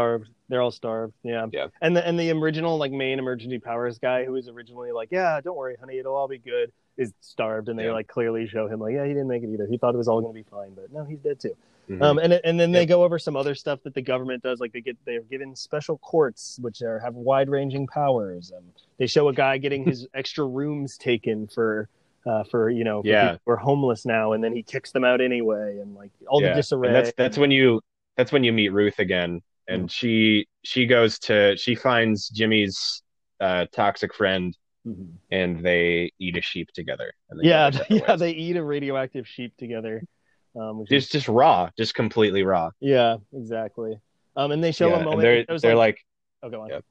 They're all starved. Yeah. Yeah. And the and the original like main emergency powers guy who was originally like, yeah, don't worry, honey, it'll all be good, is starved, and they Yeah. like clearly show him like, yeah, he didn't make it either. He thought it was all going to be fine, but no, he's dead too. Mhm. Um, and and then they Yep. go over some other stuff that the government does, like they get they're given special courts which are have wide ranging powers. Um, they show a guy getting his extra rooms taken for. Uh, for you know, for Yeah. people who are homeless now, and then he kicks them out anyway, and like all Yeah. the disarray. And that's that's when you that's when you meet Ruth again, and Mm-hmm. she she goes to she finds Jimmy's uh, toxic friend, Mm-hmm. and they eat a sheep together. And they go Yeah, their separate yeah, ways. they eat a radioactive sheep together. Um, which is, just just raw, just completely raw. yeah, exactly. Um, and they show Yeah, a and moment. they're it shows, they're like, oh, go on. yeah.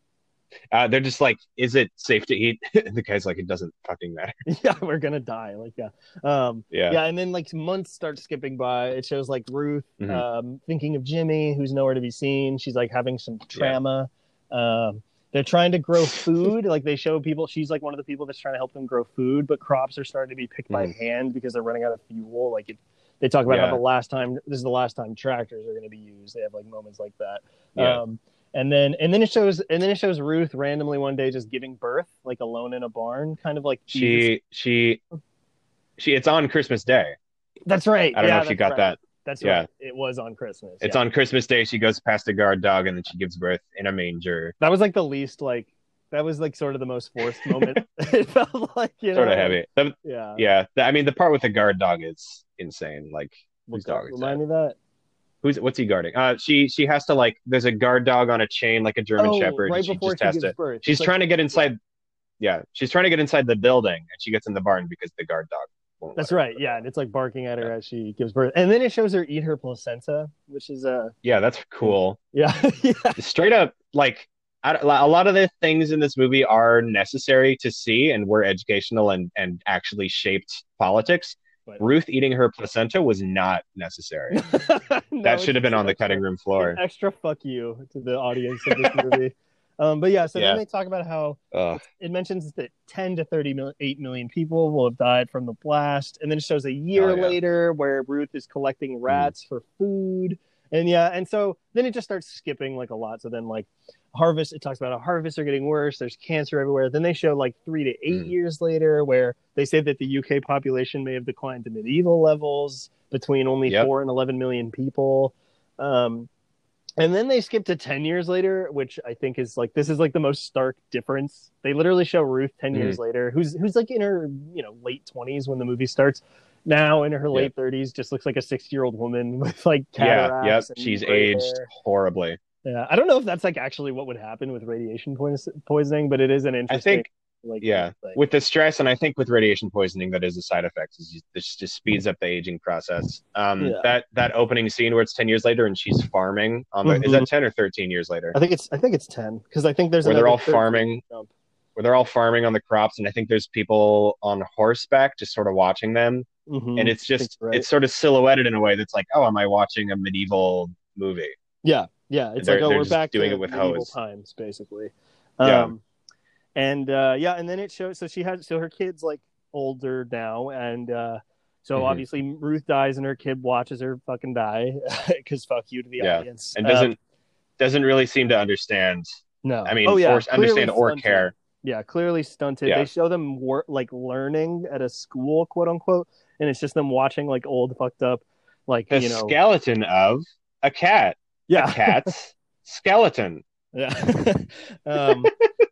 uh, they're just like, is it safe to eat? The guy's like, it doesn't fucking matter. Yeah, we're gonna die. Like, yeah, um, Yeah. yeah. And then like months start skipping by. It shows like Ruth Mhm. um, thinking of Jimmy, who's nowhere to be seen. She's like having some trauma. Um, they're trying to grow food. Like they show people. She's like one of the people that's trying to help them grow food, but crops are starting to be picked by Mhm. hand because they're running out of fuel. Like it, they talk about Yeah. how the last time this is the last time tractors are going to be used. They have like moments like that. Yeah. Um, and then and then it shows and then it shows Ruth randomly one day just giving birth, like alone in a barn, kind of like Jesus. She she she. It's on Christmas Day. That's right. I don't yeah, know if you that's got right. that. That's Yeah. right. It was on Christmas. It's yeah. on Christmas Day. She goes past a guard dog, and then she gives birth in a manger. That was like the least like that was like sort of the most forced moment. It felt like you know Sort of heavy. The- Yeah. yeah. The- I mean, the part with the guard dog is insane. Like, whose dog is Remind that? me of that. Who's what's he guarding? Uh, she she has to like. There's a guard dog on a chain, like a German Oh, Shepherd. right and she before just she has gives to. birth. She's It's like- trying to get inside. Yeah, she's trying to get inside the building, and she gets in the barn because the guard dog won't. That's let her right. in the Yeah, barn. and it's like barking at her as she gives birth, and then it shows her eat her placenta, which is uh Yeah, that's cool. yeah yeah Straight up, like I, a lot of the things in this movie are necessary to see and were educational and and actually shaped politics. But- Ruth eating her placenta was not necessary. No, That should have been it's on the an cutting extra- room floor. an extra fuck you to the audience of this movie. Um, but yeah, so Yeah. then they talk about how Ugh. it mentions that ten to thirty-eight million people will have died from the blast, and then it shows a year Oh, yeah. later where Ruth is collecting rats for food, and yeah, and so then it just starts skipping like a lot. So then like harvest, it talks about how harvests are getting worse. There's cancer everywhere. Then they show like three to eight Mm. years later where they say that the U K population may have declined to medieval levels between only Yep. four and eleven million people. Um, and then they skip to ten years later, which I think is like, this is like the most stark difference. They literally show Ruth ten Mhm. years later, who's, who's like in her, you know, late twenties when the movie starts, now in her late thirties, just looks like a sixty year old woman with like Yeah, cataracts. yep. and She's gray aged hair. horribly. Yeah. I don't know if that's like actually what would happen with radiation pois- poisoning, but it is an I interesting, think, like, yeah, thing. with the stress, and I think with radiation poisoning, that is a side effect. Is just, this just speeds up the aging process. Um, Yeah. that that opening scene where it's ten years later and she's farming on the. Is Mhm. that ten or thirteen years later? I think it's, I think it's ten because I think there's Where they're another all thirteen farming. jump. Where they're all farming on the crops, and I think there's people on horseback just sort of watching them. Mhm. And it's I think just you're right. it's sort of silhouetted in a way that's like, oh, am I watching a medieval movie? Yeah, yeah. It's They're- like, oh, they're we're just back doing to it with medieval hose. times, basically. Yeah. Um, and uh, yeah, and then it shows. So she has. So her kid's like older now, and uh, so Mhm. obviously Ruth dies, and her kid watches her fucking die because fuck you to the Yeah. audience. And Um, doesn't doesn't really seem to understand. no, I mean, oh, yeah, or understand clearly or stunted. care. Yeah, clearly stunted. Yeah. They show them wor- like learning at a school, quote unquote, and it's just them watching like old fucked up, like The you know, skeleton of a cat. yeah, A cat's skeleton. yeah. um,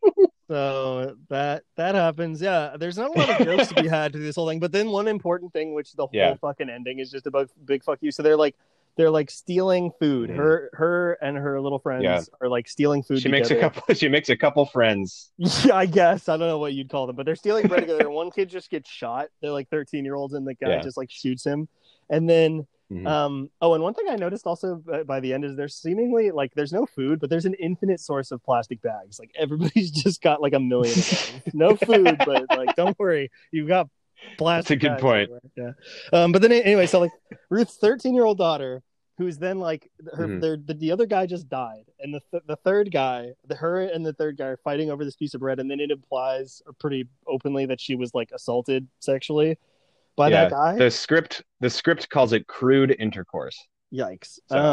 so that that happens. Yeah, there's not a lot of jokes to be had to this whole thing, but then one important thing, which the whole Yeah. fucking ending is just about big fuck you. So they're like they're like stealing food. Mhm. Her her and her little friends Yeah. are like stealing food. She makes a together. couple. She makes a couple friends. Yeah, I guess. I don't know what you'd call them, but they're stealing bread together. One kid just gets shot. They're like thirteen year olds, and the guy Yeah. just like shoots him. And then, Mhm. um, oh, and one thing I noticed also by- by the end is there's seemingly like there's no food, but there's an infinite source of plastic bags. Like everybody's just got like a million of them. No food, but like don't worry, you've got plastic. good bags point. everywhere. Yeah. Um, but then anyway, so like Ruth's thirteen year old daughter, who's then like her, Mhm. their- the the other guy just died, and the th- the third guy, the her and the third guy are fighting over this piece of bread, and then it implies pretty openly that she was like assaulted sexually by Yeah, that guy. The script. The script calls it crude intercourse. Yikes. So- Um,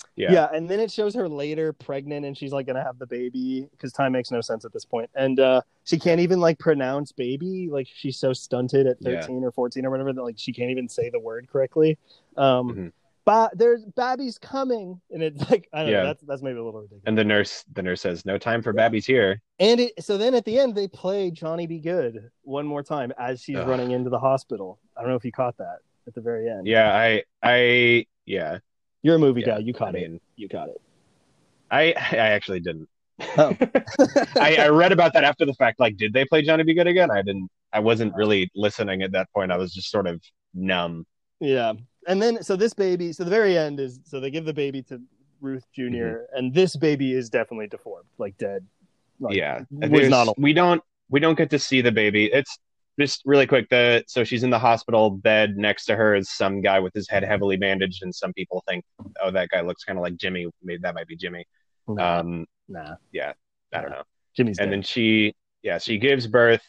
Yeah. Yeah, and then it shows her later pregnant, and she's like gonna have the baby because time makes no sense at this point, and uh, she can't even like pronounce baby. Like she's so stunted at Yeah. thirteen or fourteen or whatever that like she can't even say the word correctly. Um, Mhm. but there's Babby's coming, and it's like I don't Yeah. know. That's that's maybe a little ridiculous. And the nurse, the nurse says, "No time for Yeah. Babby's here." And it, so then at the end they play Johnny Be Good one more time as she's Ugh. running into the hospital. I don't know if you caught that at the very end. Yeah, I, I, yeah, You're a movie yeah. guy. You caught I it. mean, You caught it. I, I actually didn't. Oh. I, I read about that after the fact. Like, did they play Johnny Be Good again? I didn't. I wasn't really listening at that point. I was just sort of numb. Yeah. And then, so this baby, so the very end is, so they give the baby to Ruth junior Mm-hmm. and this baby is definitely deformed, like dead. Like, Yeah, was There's- not a- we don't we don't get to see the baby. It's just really quick. The so she's in the hospital bed. Next to her is some guy with his head heavily bandaged, and some people think, oh, that guy looks kind of like Jimmy. Maybe that might be Jimmy. Nah, Um, nah. yeah, I don't know. Jimmy's And dead. then she, yeah, she gives birth,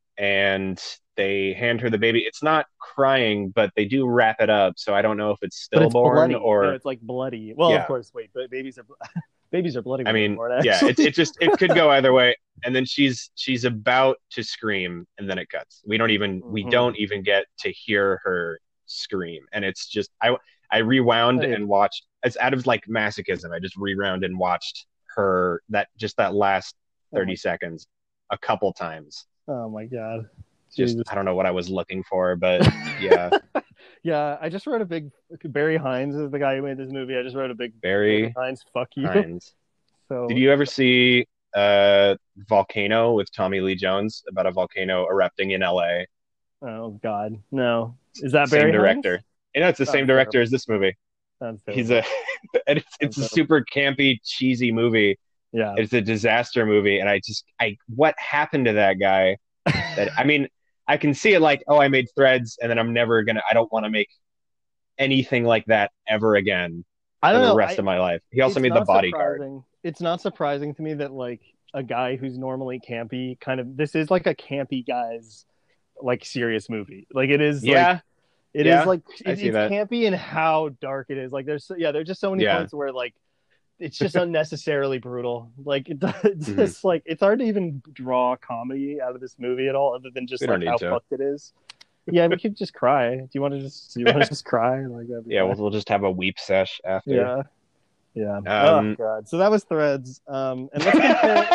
and they hand her the baby. It's not crying, but they do wrap it up. So I don't know if it's But it's stillborn bloody. or No, it's like bloody. Well, Yeah. of course, wait, but babies are babies are bloody. I mean, born, yeah, actually. it, it just it could go either way. And then she's she's about to scream, and then it cuts. We don't even we Mhm. don't even get to hear her scream, and it's just I I rewound Hey. and watched. It's out of like masochism. I just rewound and watched her that just that last thirty Oh. seconds a couple times. Oh my god. Just Jesus. I don't know what I was looking for, but yeah, Yeah, I just wrote a big Barry Hines is the guy who made this movie. I just wrote a big Barry Hines fuck you. Hines. So Did you ever see uh Volcano with Tommy Lee Jones about a volcano erupting in L A? Oh god. No. Is that Same Barry director. Hines? You know, it's the Sounds same director as this movie. Sounds He's terrible. a, and it's, it's a Sounds super campy, cheesy movie. Yeah. It's a disaster movie, and I just, I, what happened to that guy? That I mean, I can see it like, oh, I made Threads, and then I'm never gonna, I don't want to make anything like that ever again I for don't the know. rest I- of my life. He also it's made The not Bodyguard. surprising- It's not surprising to me that like a guy who's normally campy kind of this is like a campy guy's like serious movie. Like it is like, Yeah, It is Yeah, like I it, see it's that. campy and how dark it is. Like there's so, yeah, there's just so many Yeah. points where like it's just unnecessarily brutal. Like it, it's Mhm. just like it's hard to even draw comedy out of this movie at all, other than just We don't like how need to. fucked it is. Yeah, we could just cry. Do you want to just do you want to just cry? Like that'd be yeah, fine. we'll, we'll just have a weep sesh after. yeah, yeah. Um, oh god. So that was Threads. Um, and let's compare.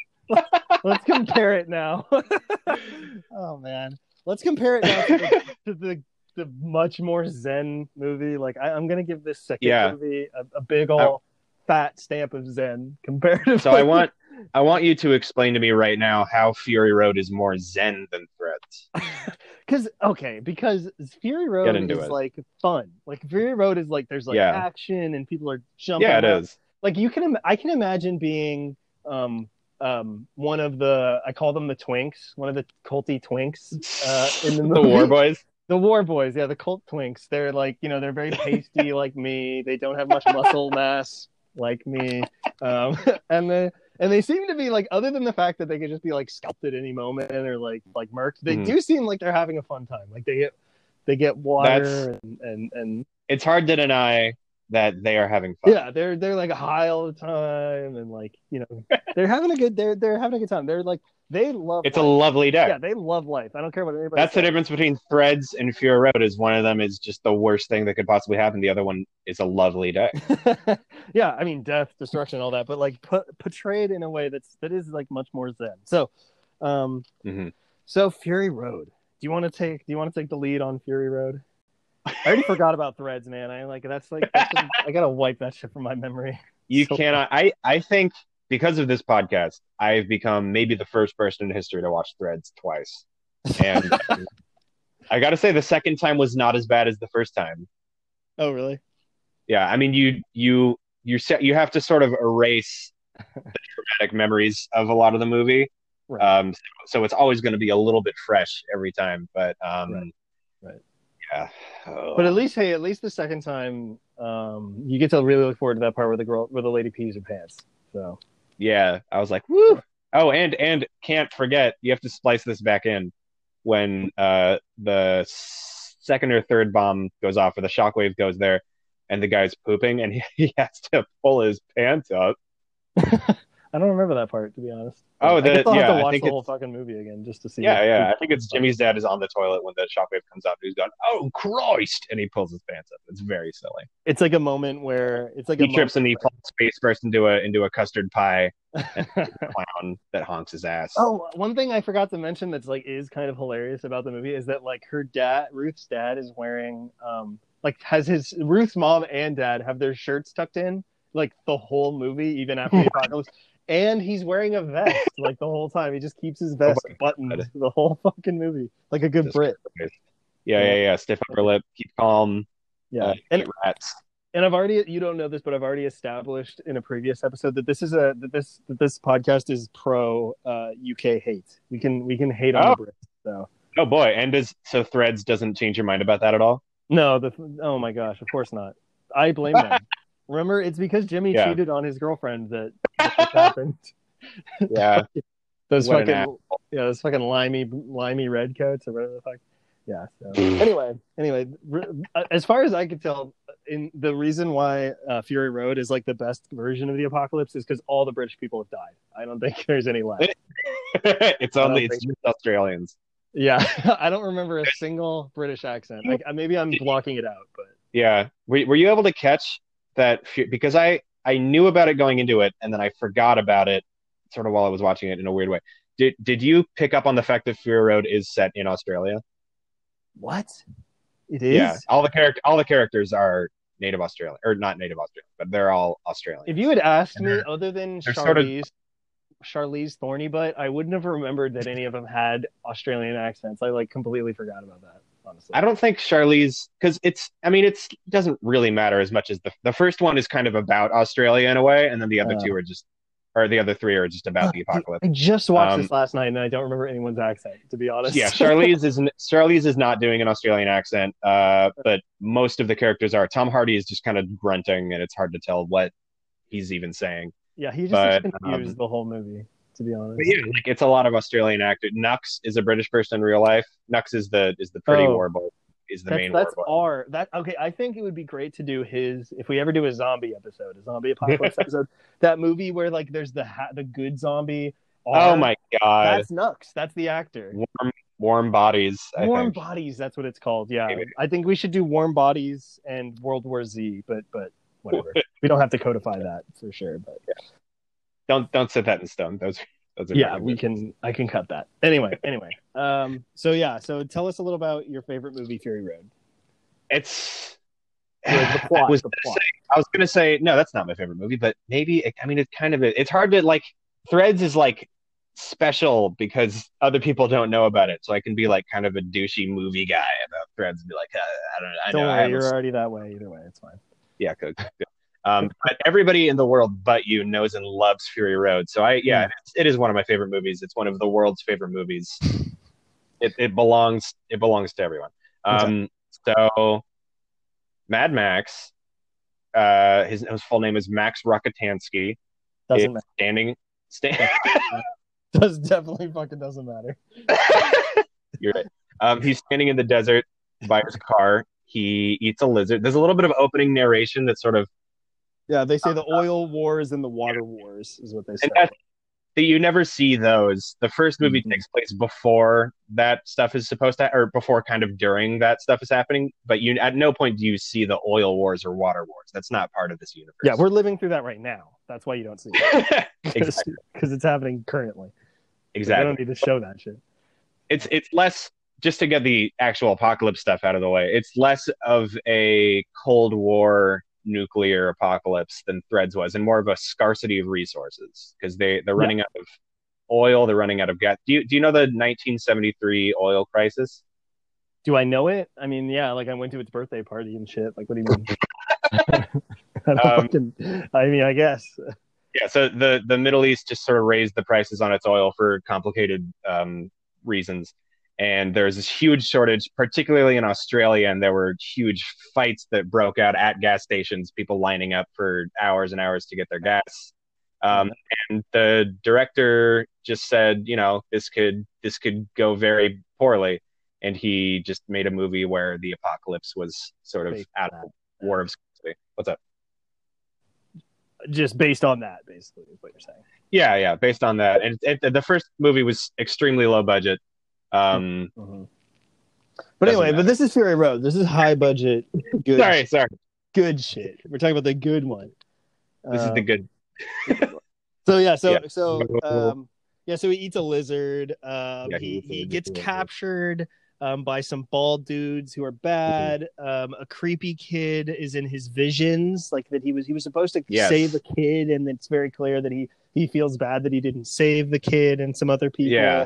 let's compare it now. Oh man, let's compare it now to the, to the the much more zen movie. Like I, I'm gonna give this second Yeah. movie a, a big ol' fat stamp of zen comparatively. So I want, I want you to explain to me right now how Fury Road is more zen than Threads. because okay, because Fury Road Get into is it. like fun. Like Fury Road is like there's like Yeah. action and people are jumping. Yeah, it around. is. Like you can, im- I can imagine being um um one of the I call them the twinks, one of the culty twinks uh, in the movie. The War Boys. The War Boys, yeah, the cult twinks. They're like, you know, they're very pasty like me. They don't have much muscle mass like me, um, and they and they seem to be like, other than the fact that they could just be like scalped at any moment or like like murked, they Mhm. do seem like they're having a fun time. Like they get they get water That's- and, and and It's hard to deny that they are having fun. yeah, they're they're like high all the time and like you know they're having a good they're they're having a good time. They're like they love It's a life. lovely day. yeah they love life. I don't care what anybody. That's the says. difference between Threads and Fury Road. Is one of them is just the worst thing that could possibly happen. The other one is a lovely day. Yeah, I mean death, destruction, all that, but like pu- portrayed in a way that's that is like much more zen. So, um, Mhm. so Fury Road. Do you want to take? Do you want to take the lead on Fury Road? I already forgot about Threads, man. I like that's like that's some- I gotta wipe that shit from my memory. You So- cannot. I I think because of this podcast, I've become maybe the first person in history to watch Threads twice, and um, I got to say the second time was not as bad as the first time. Oh, really? Yeah, I mean you you you set you have to sort of erase the traumatic memories of a lot of the movie. Right. Um, so, so it's always going to be a little bit fresh every time, but um, Right. Right. yeah. Oh. But at least, hey, at least the second time, um, you get to really look forward to that part where the girl, where the lady pees her pants. So yeah, I was like, woo. Oh, and and can't forget, you have to splice this back in when uh the second or third bomb goes off or the shockwave goes there. and the guy's pooping, and he, he has to pull his pants up. I don't remember that part, to be honest. Oh, I guess the I'll have yeah, to I watch think the whole it's fucking movie again just to see. yeah, if- yeah. I think it's Jimmy's dad is on the toilet when the shockwave comes up. He's going, "Oh Christ!" and he pulls his pants up. It's very silly. It's like a moment where it's like He a trips and he moment falls face first into a into a custard pie, and where- a clown that honks his ass. Oh, one thing I forgot to mention that's like is kind of hilarious about the movie is that like her dad, Ruth's dad, is wearing um like has his Ruth's mom and dad have their shirts tucked in like the whole movie, even after the apocalypse, and he's wearing a vest like the whole time. He just keeps his vest my buttoned God. the whole fucking movie, like a good Jesus Brit. Christ. Yeah, yeah, yeah. Stiff upper lip, keep calm, Yeah, uh, and eat rats. and I've already you don't know this, but I've already established in a previous episode that this is a that this that this podcast is pro uh, U K hate. We can we can hate on Oh. the Brits. So Oh boy, and does so Threads doesn't change your mind about that at all? no, the oh my gosh, of course not. I blame them. Remember, it's because Jimmy Yeah. cheated on his girlfriend that, that this happened. Yeah. Those What an fucking yeah, those fucking limey limey red coats or whatever the fuck. Yeah. So anyway, anyway, r- as far as I could tell, in the reason why uh, Fury Road is like the best version of the apocalypse is because all the British people have died. I don't think there's any left. It's I don't only it's think- just Australians. Yeah, I don't remember a single British accent. Like maybe I'm blocking it out, but Yeah. Were, were you able to catch that? fu- Because I I knew about it going into it, and then I forgot about it sort of while I was watching it in a weird way. Did Did you pick up on the fact that Fury Road is set in Australia? what? It is. Yeah. All the character all the characters are native Australian, or not native Australian, but they're all Australian. If you had asked And me, they're- other than they're sort of- Charlize, Charlize Thorny butt, I wouldn't have remembered that any of them had Australian accents. I like completely forgot about that. Honestly, I don't think Charlize, because it's, I mean, it's it doesn't really matter as much as the the first one is kind of about Australia in a way, and then the other Uh. two are just, or the other three are just about the apocalypse. I just watched Um, this last night and I don't remember anyone's accent. To be honest, Yeah, Charlize is Charlize is not doing an Australian accent, uh, but most of the characters are. Tom Hardy is just kind of grunting, and it's hard to tell what he's even saying. yeah, he just but, looks confused um, the whole movie. To be honest, But yeah, like it's a lot of Australian actors. Nux is a British person in real life. Nux is the is the pretty Oh. war boy. Is the that's main that's war boy. our that okay. I think it would be great to do his if we ever do a zombie episode, a zombie apocalypse episode. That movie where like there's the ha- the good zombie. Oh R, my god, That's Nux. That's the actor. warm warm bodies. I Warm think. Bodies, that's what it's called. Yeah, Maybe. I think we should do Warm Bodies and World War Z, but but whatever. We don't have to codify that for sure. But Don't don't set that in stone. Those those are yeah, really we good. can. I can cut that. Anyway, anyway. Um. So yeah. So tell us a little about your favorite movie, Fury Road. It's Or the plot. I was the gonna plot. say I was gonna say no, that's not my favorite movie, but maybe it, I mean it's kind of it's hard to like Threads is like special because other people don't know about it, so I can be like kind of a douchey movie guy about Threads and be like uh, I don't know, I Don't know I worry, haven't you're already that way. Either way, it's fine. yeah, good. good. Um, but everybody in the world but you knows and loves Fury Road. So I, yeah, Mm. it's, it is one of my favorite movies. It's one of the world's favorite movies. It, it belongs, it belongs to everyone. Um, so Mad Max, uh, his, his full name is Max Rockatansky. Doesn't It's standing, stand. matter. Does definitely fucking doesn't matter. You're right. Um, he's standing in the desert by his car. He eats a lizard. There's a little bit of opening narration that sort of Yeah, they say the oil wars and the water wars is what they say. and that's, you never see those. The first movie Mhm. takes place before that stuff is supposed to, or before kind of during that stuff is happening. But you, at no point do you see the oil wars or water wars. That's not part of this universe. Yeah, we're living through that right now. That's why you don't see it. exactly. Because it's happening currently. I Exactly. don't need to show that shit. It's it's less, just to get the actual apocalypse stuff out of the way. It's less of a Cold War nuclear apocalypse than Threads was, and more of a scarcity of resources because they they're running out of oil. They're running out of gas. Do you do you know the nineteen seventy-three oil crisis? Do I know it? I mean, yeah, like I went to its birthday party and shit. Like, what do you mean? I, don't Um, fucking, I mean, I guess. Yeah, so the, the Middle East just sort of raised the prices on its oil for complicated um, reasons. And there's this huge shortage, particularly in Australia, and there were huge fights that broke out at gas stations, people lining up for hours and hours to get their gas. Um, and the director just said, you know, this could this could go very poorly. And he just made a movie where the apocalypse was sort of Based out on of war of City. What's up? Just based on that, basically, is what you're saying. Yeah, yeah, based on that. And it, the first movie was extremely low budget. Um, mm-hmm. But anyway, but this is Fury Road. This is high budget, good. sorry, sorry. Good shit. We're talking about the good one. This um, is the good. so yeah, so yeah. so um, yeah, so he eats a lizard. Um, yeah, he he, he gets captured um, by some bald dudes who are bad. Mm-hmm. Um, a creepy kid is in his visions, like that he was he was supposed to yes. save a kid, and it's very clear that he he feels bad that he didn't save the kid and some other people. Yeah.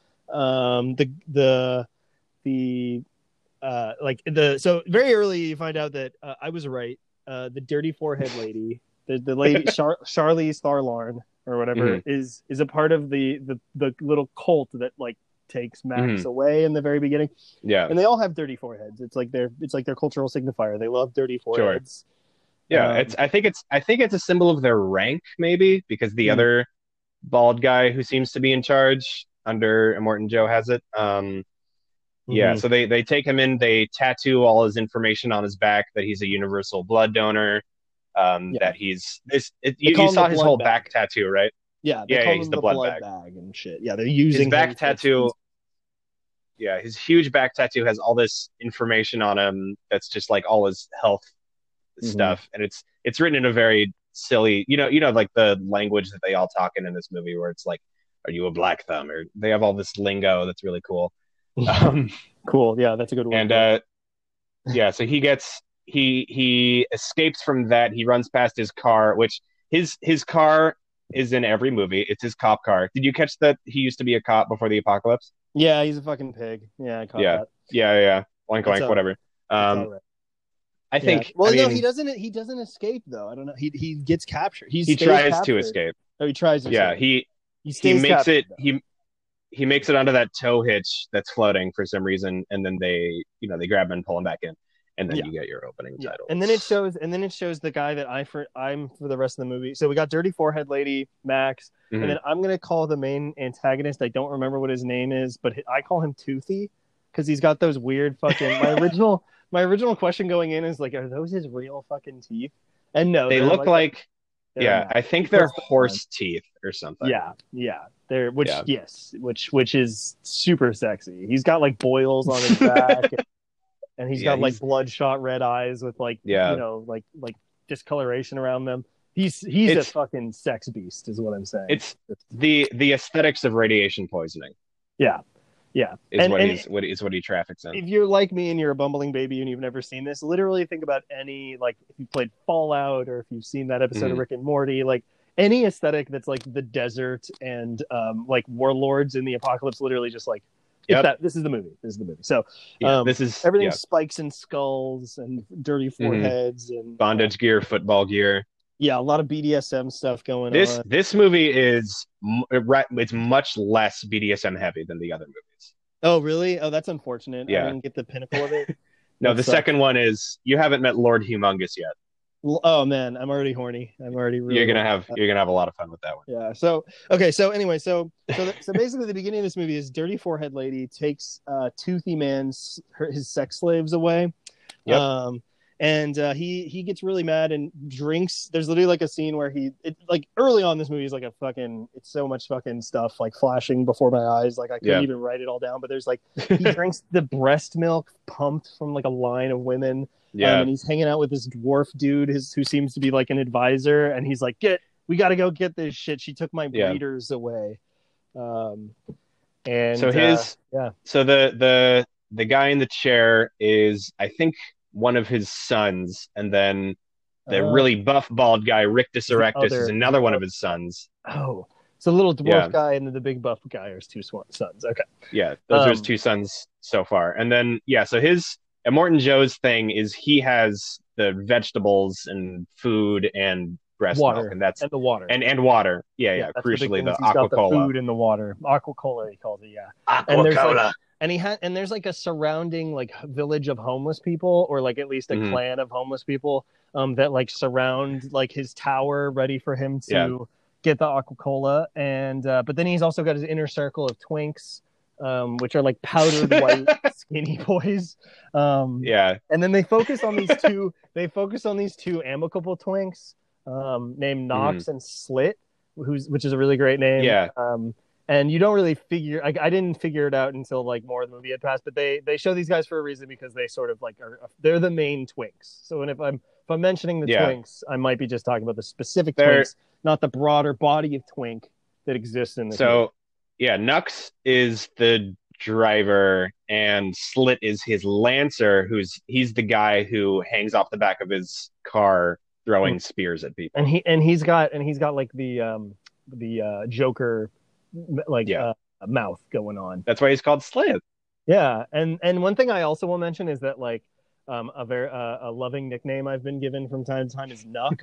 Um. The the the uh like the so very early you find out that uh, I was right. Uh, the dirty forehead lady, the the lady Char- Charlize Theron or whatever mm-hmm. is is a part of the the the little cult that like takes Max mm-hmm. away in the very beginning. Yeah, and they all have dirty foreheads. It's like their it's like their cultural signifier. They love dirty foreheads. Sure. Yeah, um, it's I think it's I think it's a symbol of their rank maybe because the mm-hmm. other bald guy who seems to be in charge under Immortan Joe has it. Um, yeah, mm-hmm. so they they take him in. They tattoo all his information on his back that he's a universal blood donor. Um, yeah. That he's this. It, you, you saw his whole bag. back tattoo, right? Yeah, they yeah, call he's him the, the blood, blood bag. bag and shit. Yeah, they're using his back tattoo. Yeah, his huge back tattoo has all this information on him. That's just like all his health mm-hmm. stuff, and it's it's written in a very silly, you know, you know, like the language that they all talk in in this movie, where it's like, "Are you a black thumb?" Or they have all this lingo that's really cool. Um, cool, yeah, that's a good one. And uh, yeah, so he gets he he escapes from that. He runs past his car, which his his car is in every movie. It's his cop car. Did you catch that he used to be a cop before the apocalypse? Yeah, he's a fucking pig. Yeah, I caught yeah. that. Yeah, yeah, Oink oink, whatever. Um, right. I think. Yeah. Well, I no, mean, he doesn't. He doesn't escape though. I don't know. He he gets captured. He's he tries captured. to escape. Oh, he tries to. Yeah, escape. he he, he makes captured, it. Though. He he makes it onto that tow hitch that's floating for some reason, and then they you know they grab him and pull him back in, and then yeah. you get your opening yeah. title. And then it shows. And then it shows the guy that I for I'm for the rest of the movie. So we got Dirty Forehead Lady Max, mm-hmm. and then I'm gonna call the main antagonist. I don't remember what his name is, but I call him Toothy because he's got those weird fucking. My original my original question going in is like, are those his real fucking teeth? And no, they look like. like yeah, not. I think they're horse teeth or something. Yeah, yeah. They're which yeah. yes, which which is super sexy. He's got like boils on his back, and he's yeah, got he's... like bloodshot red eyes with like yeah. you know like like discoloration around them. He's he's it's, a fucking sex beast, is what I'm saying. It's the the aesthetics of radiation poisoning. Yeah, yeah. Is and, what and he's what is what he traffics in. If you're like me and you're a bumbling baby and you've never seen this, literally think about any like if you played Fallout or if you've seen that episode mm. of Rick and Morty, like. Any aesthetic that's like the desert and um, like warlords in the apocalypse, literally just like yep. that. This is the movie. This is the movie. So yeah, um, this is everything yeah. spikes and skulls and dirty foreheads mm-hmm. and bondage uh, gear, football gear. Yeah, a lot of B D S M stuff going this, on. This movie is it's much less B D S M heavy than the other movies. Oh, really? Oh, that's unfortunate. Yeah. I didn't get the pinnacle of it. No, the sucks. Second one is you haven't met Lord Humongous yet. Oh man, I'm already horny. I'm already. Really you're gonna have you're gonna have a lot of fun with that one. Yeah. So okay. So anyway, so so the, so basically, the beginning of this movie is Dirty Forehead Lady takes uh, Toothy Man's her, his sex slaves away. Yep. Um, and uh, he he gets really mad and drinks. There's literally like a scene where he it, like early on this movie is like a fucking it's so much fucking stuff like flashing before my eyes. Like I couldn't yeah. even write it all down. But there's like he drinks the breast milk pumped from like a line of women. Yeah, um, and he's hanging out with this dwarf dude his, who seems to be like an advisor, and he's like, "Get, we got to go get this shit. She took my breeders yeah. away." Um, and so his, uh, yeah. So the the the guy in the chair is, I think, one of his sons, and then the uh, really buff bald guy, Rictus Erectus, other, is another one of his sons. Oh, so the little dwarf yeah. guy and then the big buff guy are his two sons. Okay, yeah, those um, are his two sons so far, and then yeah, so his. Immortan Joe's thing is he has the vegetables and food and breast water, milk, and that's and the water and, and water. Yeah, yeah. yeah crucially, the, the aqua cola, food and the water. Aqua cola, he calls it. Yeah, aqua cola. Like, and he had and there's like a surrounding like village of homeless people, or like at least a mm-hmm. clan of homeless people um, that like surround like his tower, ready for him to yeah. get the aqua cola. And uh, but then he's also got his inner circle of twinks. um, which are like powdered white skinny boys. Um, Yeah. and then they focus on these two. They focus on these two amicable twinks um, named Knox Mhm. and Slit, who's which is a really great name. Yeah. Um, and you don't really figure. I, I didn't figure it out until like more of the movie had passed. But they they show these guys for a reason because they sort of like are they're the main twinks. So and if I'm if I'm mentioning the Yeah. twinks, I might be just talking about the specific They're- twinks, not the broader body of twink that exists in the So, yeah, Nux is the driver, and Slit is his lancer. Who's he's the guy who hangs off the back of his car throwing spears at people. and he and he's got and he's got like the um the uh, Joker like Yeah. uh, mouth going on. That's why he's called Slit. Yeah, and and one thing I also will mention is that like um a very uh, a loving nickname I've been given from time to time is Nuck.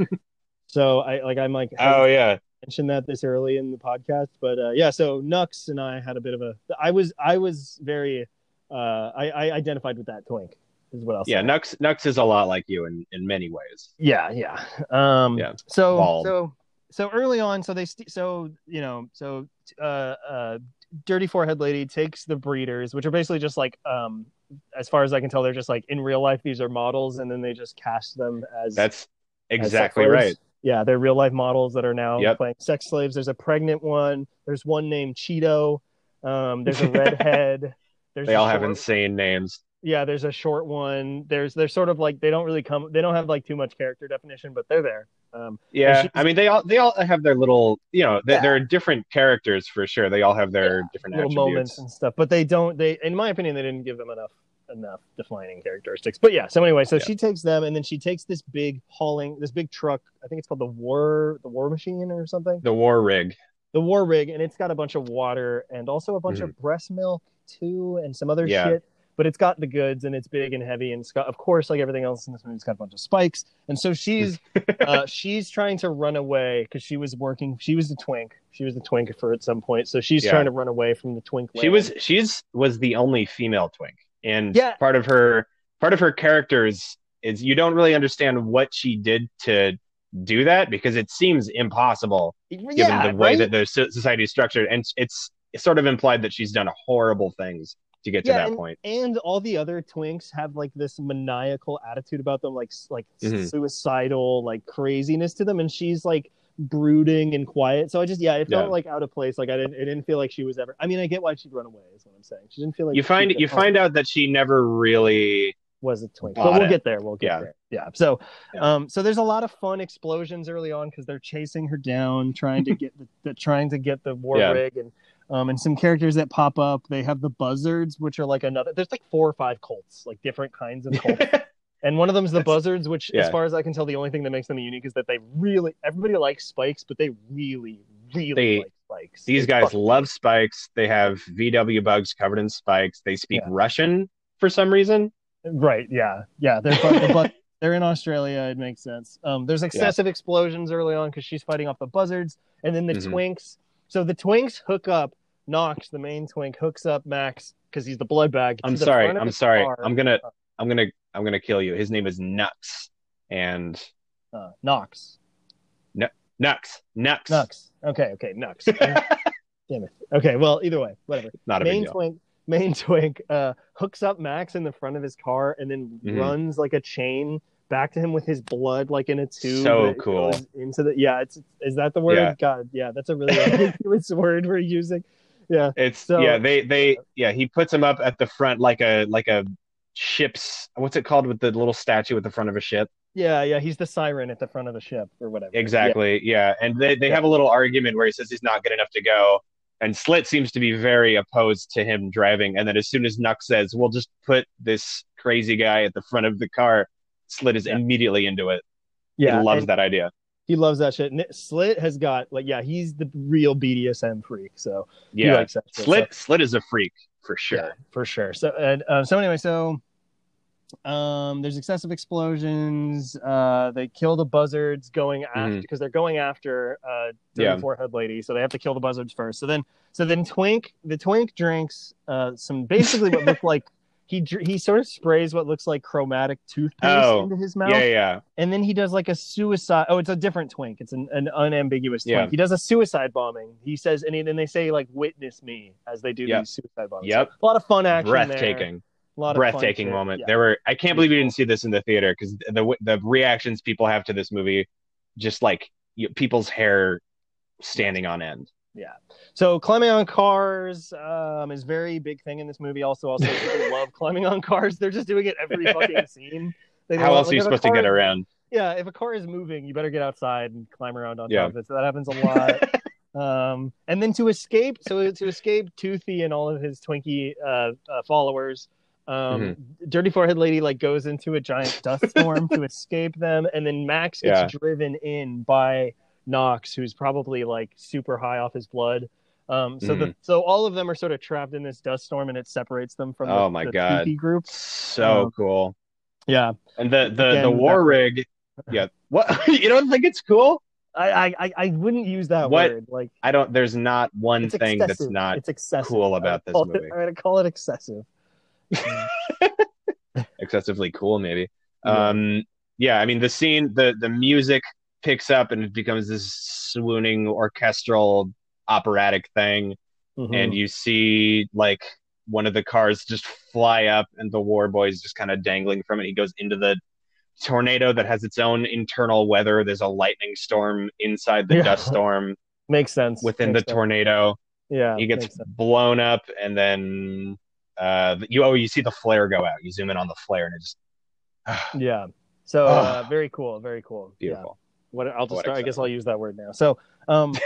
So I like I'm like Oh yeah, mentioned that this early in the podcast, but uh, yeah. So Nux and I had a bit of a. I was I was very. Uh, I, I identified with that twink. Is what I'll say. yeah. Nux Nux is a lot like you in in many ways. Yeah, yeah. Um, Yeah. So Bald. so so early on, so they st- so you know so uh uh Dirty Forehead Lady takes the breeders, which are basically just like um as far as I can tell, they're just like in real life these are models, and then they just cast them as That's as exactly sex slaves. right. Yeah, they're real life models that are now Yep. playing sex slaves. There's a pregnant one. There's one named Cheeto. Um, there's a redhead. There's They a all have short- insane names. Yeah, there's a short one. There's they're sort of like they don't really come. They don't have like too much character definition, but they're there. Um, Yeah, she's- I mean they all they all have their little you know they, Yeah. they're different characters for sure. They all have their Yeah, different little attributes. moments and stuff, but they don't. They, in my opinion, they didn't give them enough enough defining characteristics. But yeah, so anyway, so Yeah. she takes them, and then she takes this big hauling, this big truck. I think it's called the war, the war machine or something. The war rig. The war rig, and it's got a bunch of water and also a bunch of breast milk too, and some other Yeah. shit. But it's got the goods, and it's big and heavy, and it's got, of course, like everything else in this movie, it's got a bunch of spikes. And so she's, uh, she's trying to run away because she was working. She was the twink. She was the twink for at some point. So she's Yeah. trying to run away from the twink. She land. was she's was the only female twink, and Yeah. part of her part of her characters is you don't really understand what she did to do that because it seems impossible given yeah, the way right? that the so- society is structured, and it's, it's sort of implied that she's done horrible things to get to Yeah, that and, point. and all the other twinks have like this maniacal attitude about them, like like Mhm. suicidal, like craziness to them, and she's like brooding and quiet. So I just yeah, it felt Yeah. like out of place. Like I didn't, it didn't feel like she was ever. I mean, I get why she'd run away. Is what I'm saying. She didn't feel like You find she you find out that she never really was a twink, Bought but we'll it. get there. We'll get Yeah. there. Yeah. So, Yeah. um, so there's a lot of fun explosions early on because they're chasing her down, trying to get the, the trying to get the war Yeah. rig, and um, and some characters that pop up. They have the buzzards, which are like another. There's like four or five Colts, like different kinds of Colts. And one of them is the That's- buzzards, which, yeah. as far as I can tell, the only thing that makes them unique is that they really everybody likes spikes, but they really, really They- like spikes. These They guys fucking- love spikes. They have V W bugs covered in spikes. They speak Yeah. Russian for some reason. Right? Yeah, yeah. They're fu- but they're in Australia. It makes sense. Um, there's excessive explosions early on because she's fighting off the buzzards, and then the Mhm. twinks. So the twinks hook up. Knox, the main twink, hooks up Max because he's the blood bag. to I'm the sorry. front of I'm his sorry. car. I'm gonna I'm gonna I'm gonna kill you. His name is Nux, and uh, Knox. Nux Nux Nux. Okay, okay, Nux. Damn it. Okay, well, either way, whatever. Not a big main deal. twink main twink uh hooks up Max in the front of his car and then Mhm. runs like a chain back to him with his blood like in a tube So that cool. goes into the yeah it's is that the word Yeah. god yeah that's a really ridiculous word we're using yeah It's So- yeah. They they yeah. He puts him up at the front like a like a ship's what's it called with the little statue at the front of a ship. yeah yeah he's the siren at the front of the ship or whatever Exactly. Yeah. And they they Yeah. have a little argument where he says he's not good enough to go. And Slit seems to be very opposed to him driving. And then as soon as Nux says, we'll just put this crazy guy at the front of the car, Slit is Yeah. immediately into it. yeah He loves and that idea. he loves that shit. Ni- Slit has got like yeah he's the real B D S M freak so he Yeah. likes that shit. Slit Slit is a freak for sure. Yeah, for sure. So, and uh, so anyway, so um, there's excessive explosions. Uh, they kill the buzzards going after Mhm. because they're going after uh, Dirty Yeah. Forehead Lady. So they have to kill the buzzards first. So then, so then Twink, the Twink drinks uh, some basically what look like he dr- he sort of sprays what looks like chromatic toothpaste Oh, into his mouth, yeah, yeah, and then he does like a suicide. Oh, it's a different twink. It's an, an unambiguous twink. Yeah. He does a suicide bombing. He says, and then they say like "witness me" as they do Yep. these suicide bombings. Yep. So, a lot of fun action there. breathtaking, A lot breathtaking of fun moment. shit. There were. I can't believe you didn't see this in the theater because the the reactions people have to this movie, just like you, people's hair standing on end. Yeah. So climbing on cars um, is a very big thing in this movie. Also, also people love climbing on cars. They're just doing it every fucking scene. They How don't- else like, are you if a supposed to car get is- around? Yeah, if a car is moving, you better get outside and climb around on Yeah. top of it. So that happens a lot. um, and then to escape, so to escape Toothy and all of his Twinkie uh, uh, followers, um, Mm-hmm. Dirty Forehead Lady like goes into a giant dust storm to escape them, and then Max gets Yeah. driven in by Knox, who's probably like super high off his blood. Um, so the Mhm. so all of them are sort of trapped in this dust storm, and it separates them from the, Oh my the God. Toothy group. So Um, cool. Yeah, And the the Again, the war that- rig. Yeah. What you don't think it's cool? I, I I- I wouldn't use that What? word. Like I don't. There's not one it's thing excessive. that's not it's excessive. cool I about would this call it- movie. I'm gonna call it excessive. excessively cool, maybe. Yeah. Um, yeah, I mean the scene, the the music picks up and it becomes this swooning orchestral operatic thing, Mhm. and you see like one of the cars just fly up, and the war boy's just kind of dangling from it. He goes into the tornado that has its own internal weather. There's a lightning storm inside the Yeah. dust storm Makes sense. within Makes the sense. tornado. Yeah, He gets makes sense. blown up, and then uh, you oh you see the flare go out. You zoom in on the flare, and it just Yeah. So Oh. uh, very cool. Very cool. Yeah. beautiful. What I'll just What start, I guess excellent. I'll use that word now. So um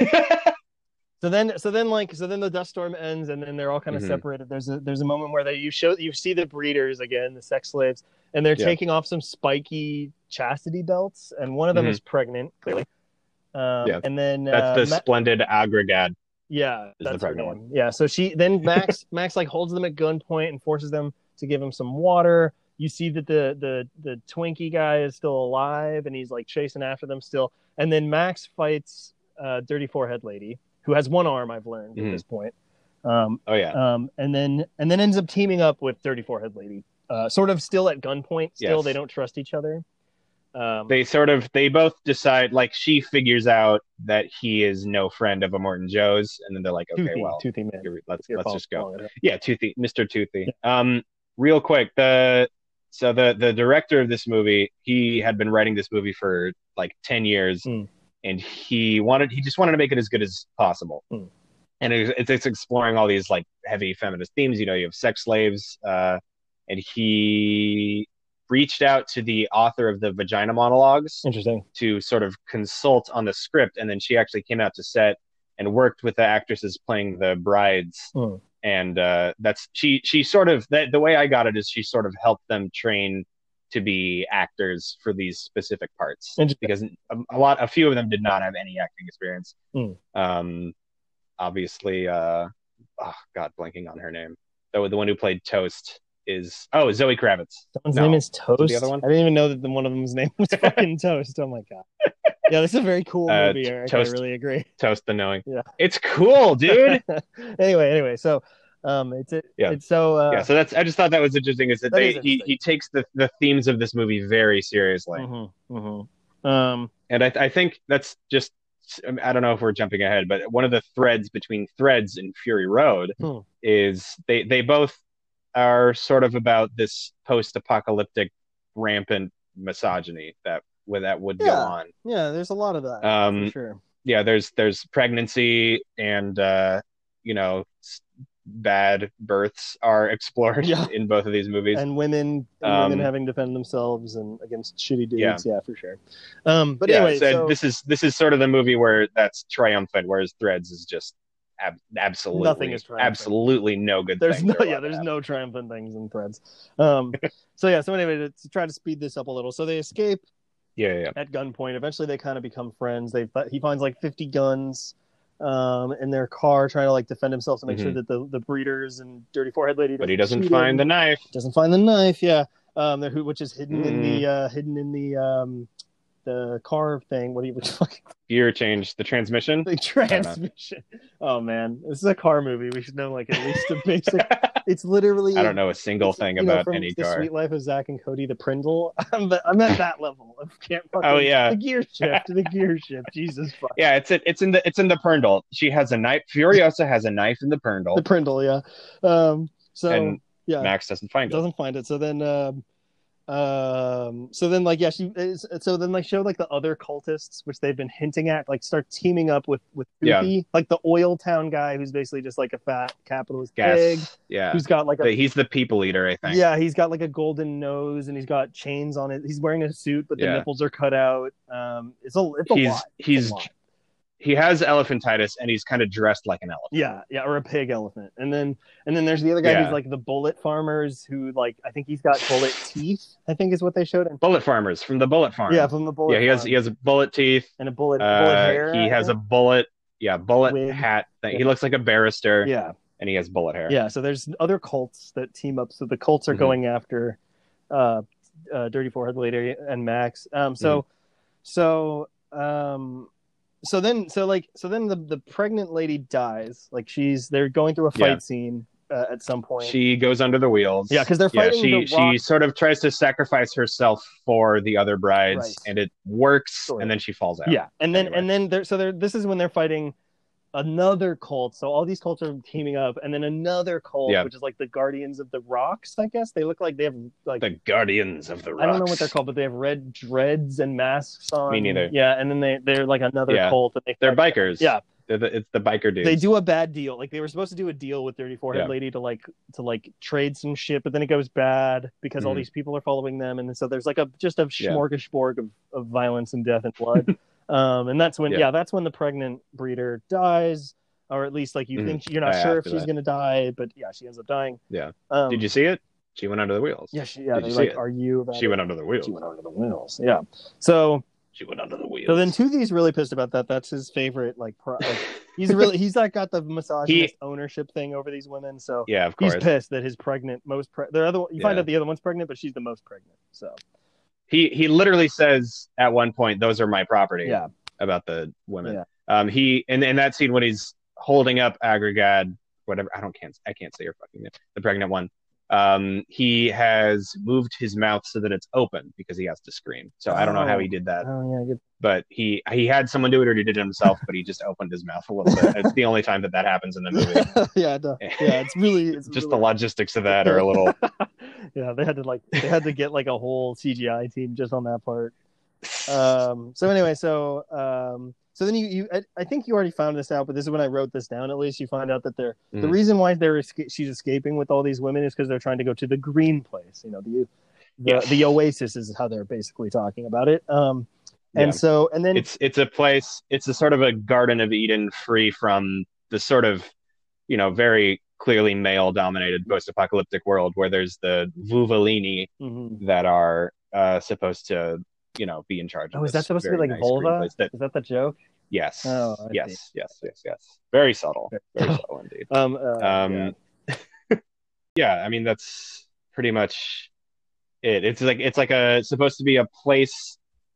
so then so then like so then the dust storm ends, and then they're all kind of Mhm. separated. There's a there's a moment where they you show you see the breeders again, the sex slaves, and they're Yeah. taking off some spiky chastity belts, and one of them Mhm. is pregnant, clearly. Um, Yeah. and then That's uh, the Ma- splendid Agrigad. Yeah, is the that's her pregnant name. Yeah, so she then Max Max like holds them at gunpoint and forces them to give him some water. You see that the the the Twinkie guy is still alive, and he's like chasing after them still. And then Max fights uh, Dirty Forehead Lady, who has one arm. I've learned Mhm. at this point. Um, Oh yeah. um, and then and then ends up teaming up with Dirty Forehead Lady, uh, sort of still at gunpoint. Still, Yes. they don't trust each other. Um, They sort of they both decide, like, she figures out that he is no friend of Immortan Joe's, and then they're like, okay, Toothy, well, Toothy man. you're- let's You're let's just go. following it. Yeah, Toothy, Mister Toothy. Um, real quick, the so the the director of this movie, he had been writing this movie for like ten years, Hmm. and he wanted he just wanted to make it as good as possible. Hmm. And it, it's it's exploring all these like heavy feminist themes. You know, you have sex slaves, uh, and he reached out to the author of the Vagina Monologues Interesting. to sort of consult on the script, and then she actually came out to set and worked with the actresses playing the brides. Hmm. And uh, that's she she sort of that the way I got it is she sort of helped them train to be actors for these specific parts, Interesting. because a, a lot a few of them did not have any acting experience. Hmm. Um, obviously, uh, oh God, blanking on her name. The the one who played Toast is oh Zoe Kravitz. Someone's No. name is Toast. the other one? I didn't even know that the, one of them's name was fucking Toast. Oh my god. Yeah, this is a very cool Uh, movie, Eric. Toast. I really agree. Toast the Knowing. Yeah. It's cool, dude. anyway, anyway, so um, it's it, Yeah. it's so uh, yeah, so that's I just thought that was interesting. Is that, That they is he, interesting. he takes the, the themes of this movie very seriously, mhm, mhm. Um, and I I think that's just I don't know if we're jumping ahead, but one of the threads between Threads and Fury Road Hmm. is they they both are sort of about this post-apocalyptic rampant misogyny that where that would go Yeah. on. yeah, there's a lot of that Um, for sure. Yeah, there's there's pregnancy and uh, you know s- bad births are explored Yeah. in both of these movies. And women, and um, women having to defend themselves and against shitty dudes. Yeah. Yeah, for sure. Um, but yeah, anyway, so, so this is this is sort of the movie where that's triumphant, whereas Threads is just ab- absolutely Nothing is triumphant. absolutely no good. there's thing no there yeah there's whatsoever. no triumphant things in Threads. Um, so yeah, so anyway, to, to try to speed this up a little, so they escape Yeah, yeah, at gunpoint. Eventually, they kind of become friends. They he finds like fifty guns um, in their car, trying to like defend himself to make sure Mhm. that the, the breeders and Dirty Forehead Lady. but he doesn't find the knife. doesn't find the knife. Yeah, um, the, who which is hidden in Mm. the uh, hidden in the um, the car thing. What do you fucking Gear change, the transmission. the transmission? Oh man, this is a car movie. We should know like at least a basic. It's literally. I don't know a single it's, thing you know, about from any the car. Sweet Life of Zach and Cody, the Prindle. I'm, I'm at that level. I can't. Fucking, Oh, yeah. the gear shift. The gear shift. Jesus fuck. Yeah, it's it, it's in the it's in the Prindle. She has a knife. Furiosa has a knife in the Prindle. The Prindle, yeah. Um, so And yeah, Max doesn't find it. doesn't find it. So then, um, um, so then like yeah, she is. So then like show like the other cultists, which they've been hinting at, like start teaming up with with Poopy, Yeah. like the oil town guy who's basically just like a fat capitalist Gas. pig Yeah. who's got like a But he's the people eater, I think. yeah, he's got like a golden nose and he's got chains on it. He's wearing a suit, but the Yeah. nipples are cut out. Um, it's a it's a He's lot. It's he's a lot. he has elephantitis and he's kind of dressed like an elephant. Yeah, yeah, or a pig elephant. And then and then there's the other guy Yeah. who's like the bullet farmers who like I think he's got bullet teeth, I think is what they showed. And Bullet farmers from the bullet farm. yeah, from the bullet Yeah, he has farm. he has bullet teeth. and a bullet Uh, bullet hair. he I has a think. bullet yeah, bullet Wig. hat thing. He looks like a barrister yeah, and he has bullet hair. yeah. So there's other cults that team up. So the cults are Mhm. going after uh, uh Dirty Forehead Lady and Max. Um so Mm-hmm. so um so then so like so then the the pregnant lady dies. Like she's they're going through a fight Yeah. scene uh, at some point. She goes under the wheels. Yeah, 'cause they're Yeah, fighting she the she Rock- sort of tries to sacrifice herself for the other brides, Right. and it works, Sort of. and then she falls out. Yeah, and then Anyway. and then they're so they're this is when they're fighting another cult. So all these cults are teaming up, and then another cult, Yeah. which is like the Guardians of the Rocks. I guess they look like they have like The Guardians of the Rocks. I don't know what they're called, but they have red dreads and masks on. Me neither. Yeah, and then they they're like another Yeah. cult. And they They're fight- bikers. Yeah, They're the, it's the biker dudes. they do a bad deal. Like they were supposed to do a deal with Dirty Forehead Yeah. Lady to like to like trade some shit, but then it goes bad because all Mhm. these people are following them, and so there's like a just a Yeah. smorgasbord of, of violence and death and blood. um, and that's when yeah. Yeah. that's when the pregnant breeder dies, or at least like you Mhm. think she- you're not Yeah, sure if after she's that. gonna die, but yeah, she ends up dying. Yeah. Um, Did you see it? She went under the wheels. Yeah, she, yeah. Did They're you see like, it? "Are you?" About She it? went under the wheels. She went under the wheels. Yeah. So She went under the wheels. so then Toothy's really pissed about that. That's his favorite. Like, pro- like he's really he's like got the misogynist ownership thing over these women. So yeah, of he's course. pissed that his pregnant most pre- the other you find Yeah. out the other one's pregnant, but she's the most pregnant. So He he literally says at one point, "Those are my property." yeah, About the women. Yeah. Um. He and in that scene when he's holding up Agregad, whatever I don't can't I can't say her fucking name. The pregnant one. Um. He has moved his mouth so that it's open because he has to scream. So I don't know how Oh. he did that, oh yeah, good. but he he had someone do it or he did it himself. But he just opened his mouth a little bit. It's the only time that that happens in the movie. yeah, it does. yeah, it's really it's Just really... the logistics of that are a little. yeah, they had to like they had to get like a whole C G I team just on that part. Um. So anyway, so um. So then you, you I, I think you already found this out, but this is when I wrote this down. At least you find out that they're the Mhm. reason why they're esca- she's escaping with all these women is because they're trying to go to the green place. You know, the the, Yes. the oasis is how they're basically talking about it. Um. And Yeah. so and then it's it's a place. It's a sort of a Garden of Eden, free from the sort of, you know, very clearly male-dominated post-apocalyptic world where there's the Vuvalini Mhm. that are uh, supposed to, you know, be in charge of Oh, is that this supposed to be very like nice green vulva? place that- Is that the joke? yes, Oh, I yes, see. yes, yes, yes. Very subtle, very subtle indeed. Um. Uh, Um, yeah. yeah, I mean that's pretty much it. It's like it's like a supposed to be a place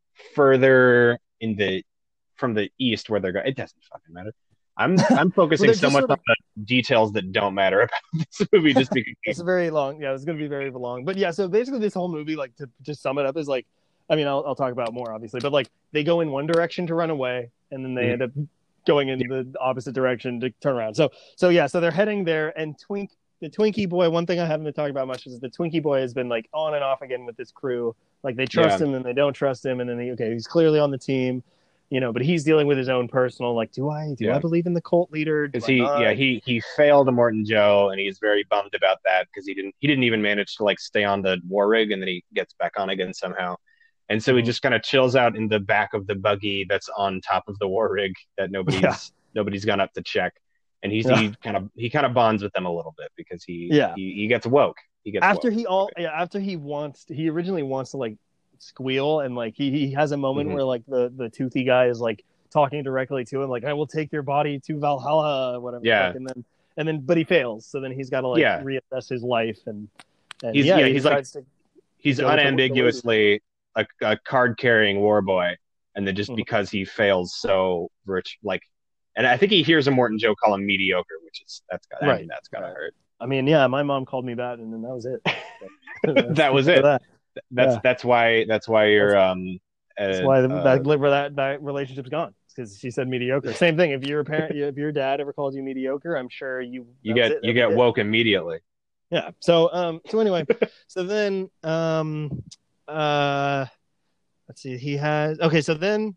further in the from the east where they're going. It doesn't fucking matter. I'm I'm focusing they're so just much sort on the details that don't matter about this movie, just because. It's a very long. Yeah, it's going to be very long. But yeah, so basically, this whole movie, like to just sum it up, is like, I mean, I'll, I'll talk about it more obviously, but like they go in one direction to run away, and then they Mhm. end up going in the opposite direction to turn around. So, so yeah, so they're heading there, and Twink, the Twinkie boy. One thing I haven't been talking about much is the Twinkie boy has been like on and off again with this crew. Like they trust Yeah. him, and they don't trust him, and then he, okay, he's clearly on the team. You know, but he's dealing with his own personal, like, do I do Yeah. I believe in the cult leader? Do Because I he, not? yeah, he he failed a Morton Joe, and he's very bummed about that because he didn't he didn't even manage to like stay on the war rig, and then he gets back on again somehow, and so he Mhm. just kind of chills out in the back of the buggy that's on top of the war rig that nobody's Yeah. nobody's gone up to check, and he's Yeah. he kind of he kind of bonds with them a little bit because he Yeah. he, he gets woke. He gets after woke. he all yeah, after he wants to, he originally wants to like squeal and like he, he has a moment Mhm. where like the the toothy guy is like talking directly to him like I will take your body to Valhalla or whatever Yeah. and then and then but he fails so then he's got to like Yeah. reassess his life and, and He's- yeah, yeah, he he's like- decides to he's go with the- unambiguously a, a card carrying war boy. and then just Mhm. because he fails so rich, like, and I think he hears a Morton Joe call him mediocre, which is that's got I Right. mean that's gotta Right. hurt. I mean, yeah, my mom called me that, and then that was it. That's That the was end it. of that. That's Yeah. that's why that's why you're um That's uh, why the, uh, that, that that relationship's gone, because she said mediocre. Same thing. If your parent, if your dad ever called you mediocre, I'm sure you you that was get it. you That was get it. woke immediately. Yeah. So um. So anyway, so then um uh let's see. He has okay. So then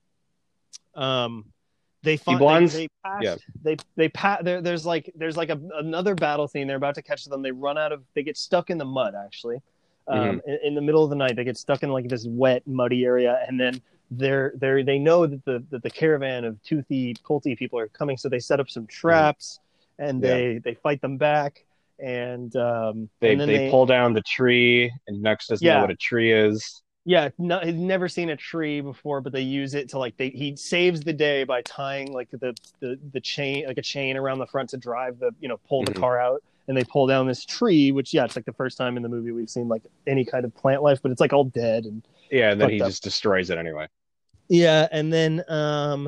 um they find they blondes? they passed Yeah. they they pa- there, there's like there's like a, another battle scene. They're about to catch them. They run out of they get stuck in the mud actually. Um, Mm-hmm. in, in the middle of the night, they get stuck in like this wet, muddy area, and then they're they they know that the that the caravan of toothy, colty people are coming, so they set up some traps, and Yeah. they they fight them back, and um, They and then they, they pull down the tree, and Nux doesn't know Yeah. what a tree is. yeah, no, he's never seen a tree before, but they use it to like they he saves the day by tying like the the the chain like a chain around the front to drive the you know pull the Mhm. car out, and they pull down this tree, which yeah, it's like the first time in the movie we've seen like any kind of plant life, but it's like all dead and Yeah, and then he Fucked up. just destroys it anyway. yeah, and then um,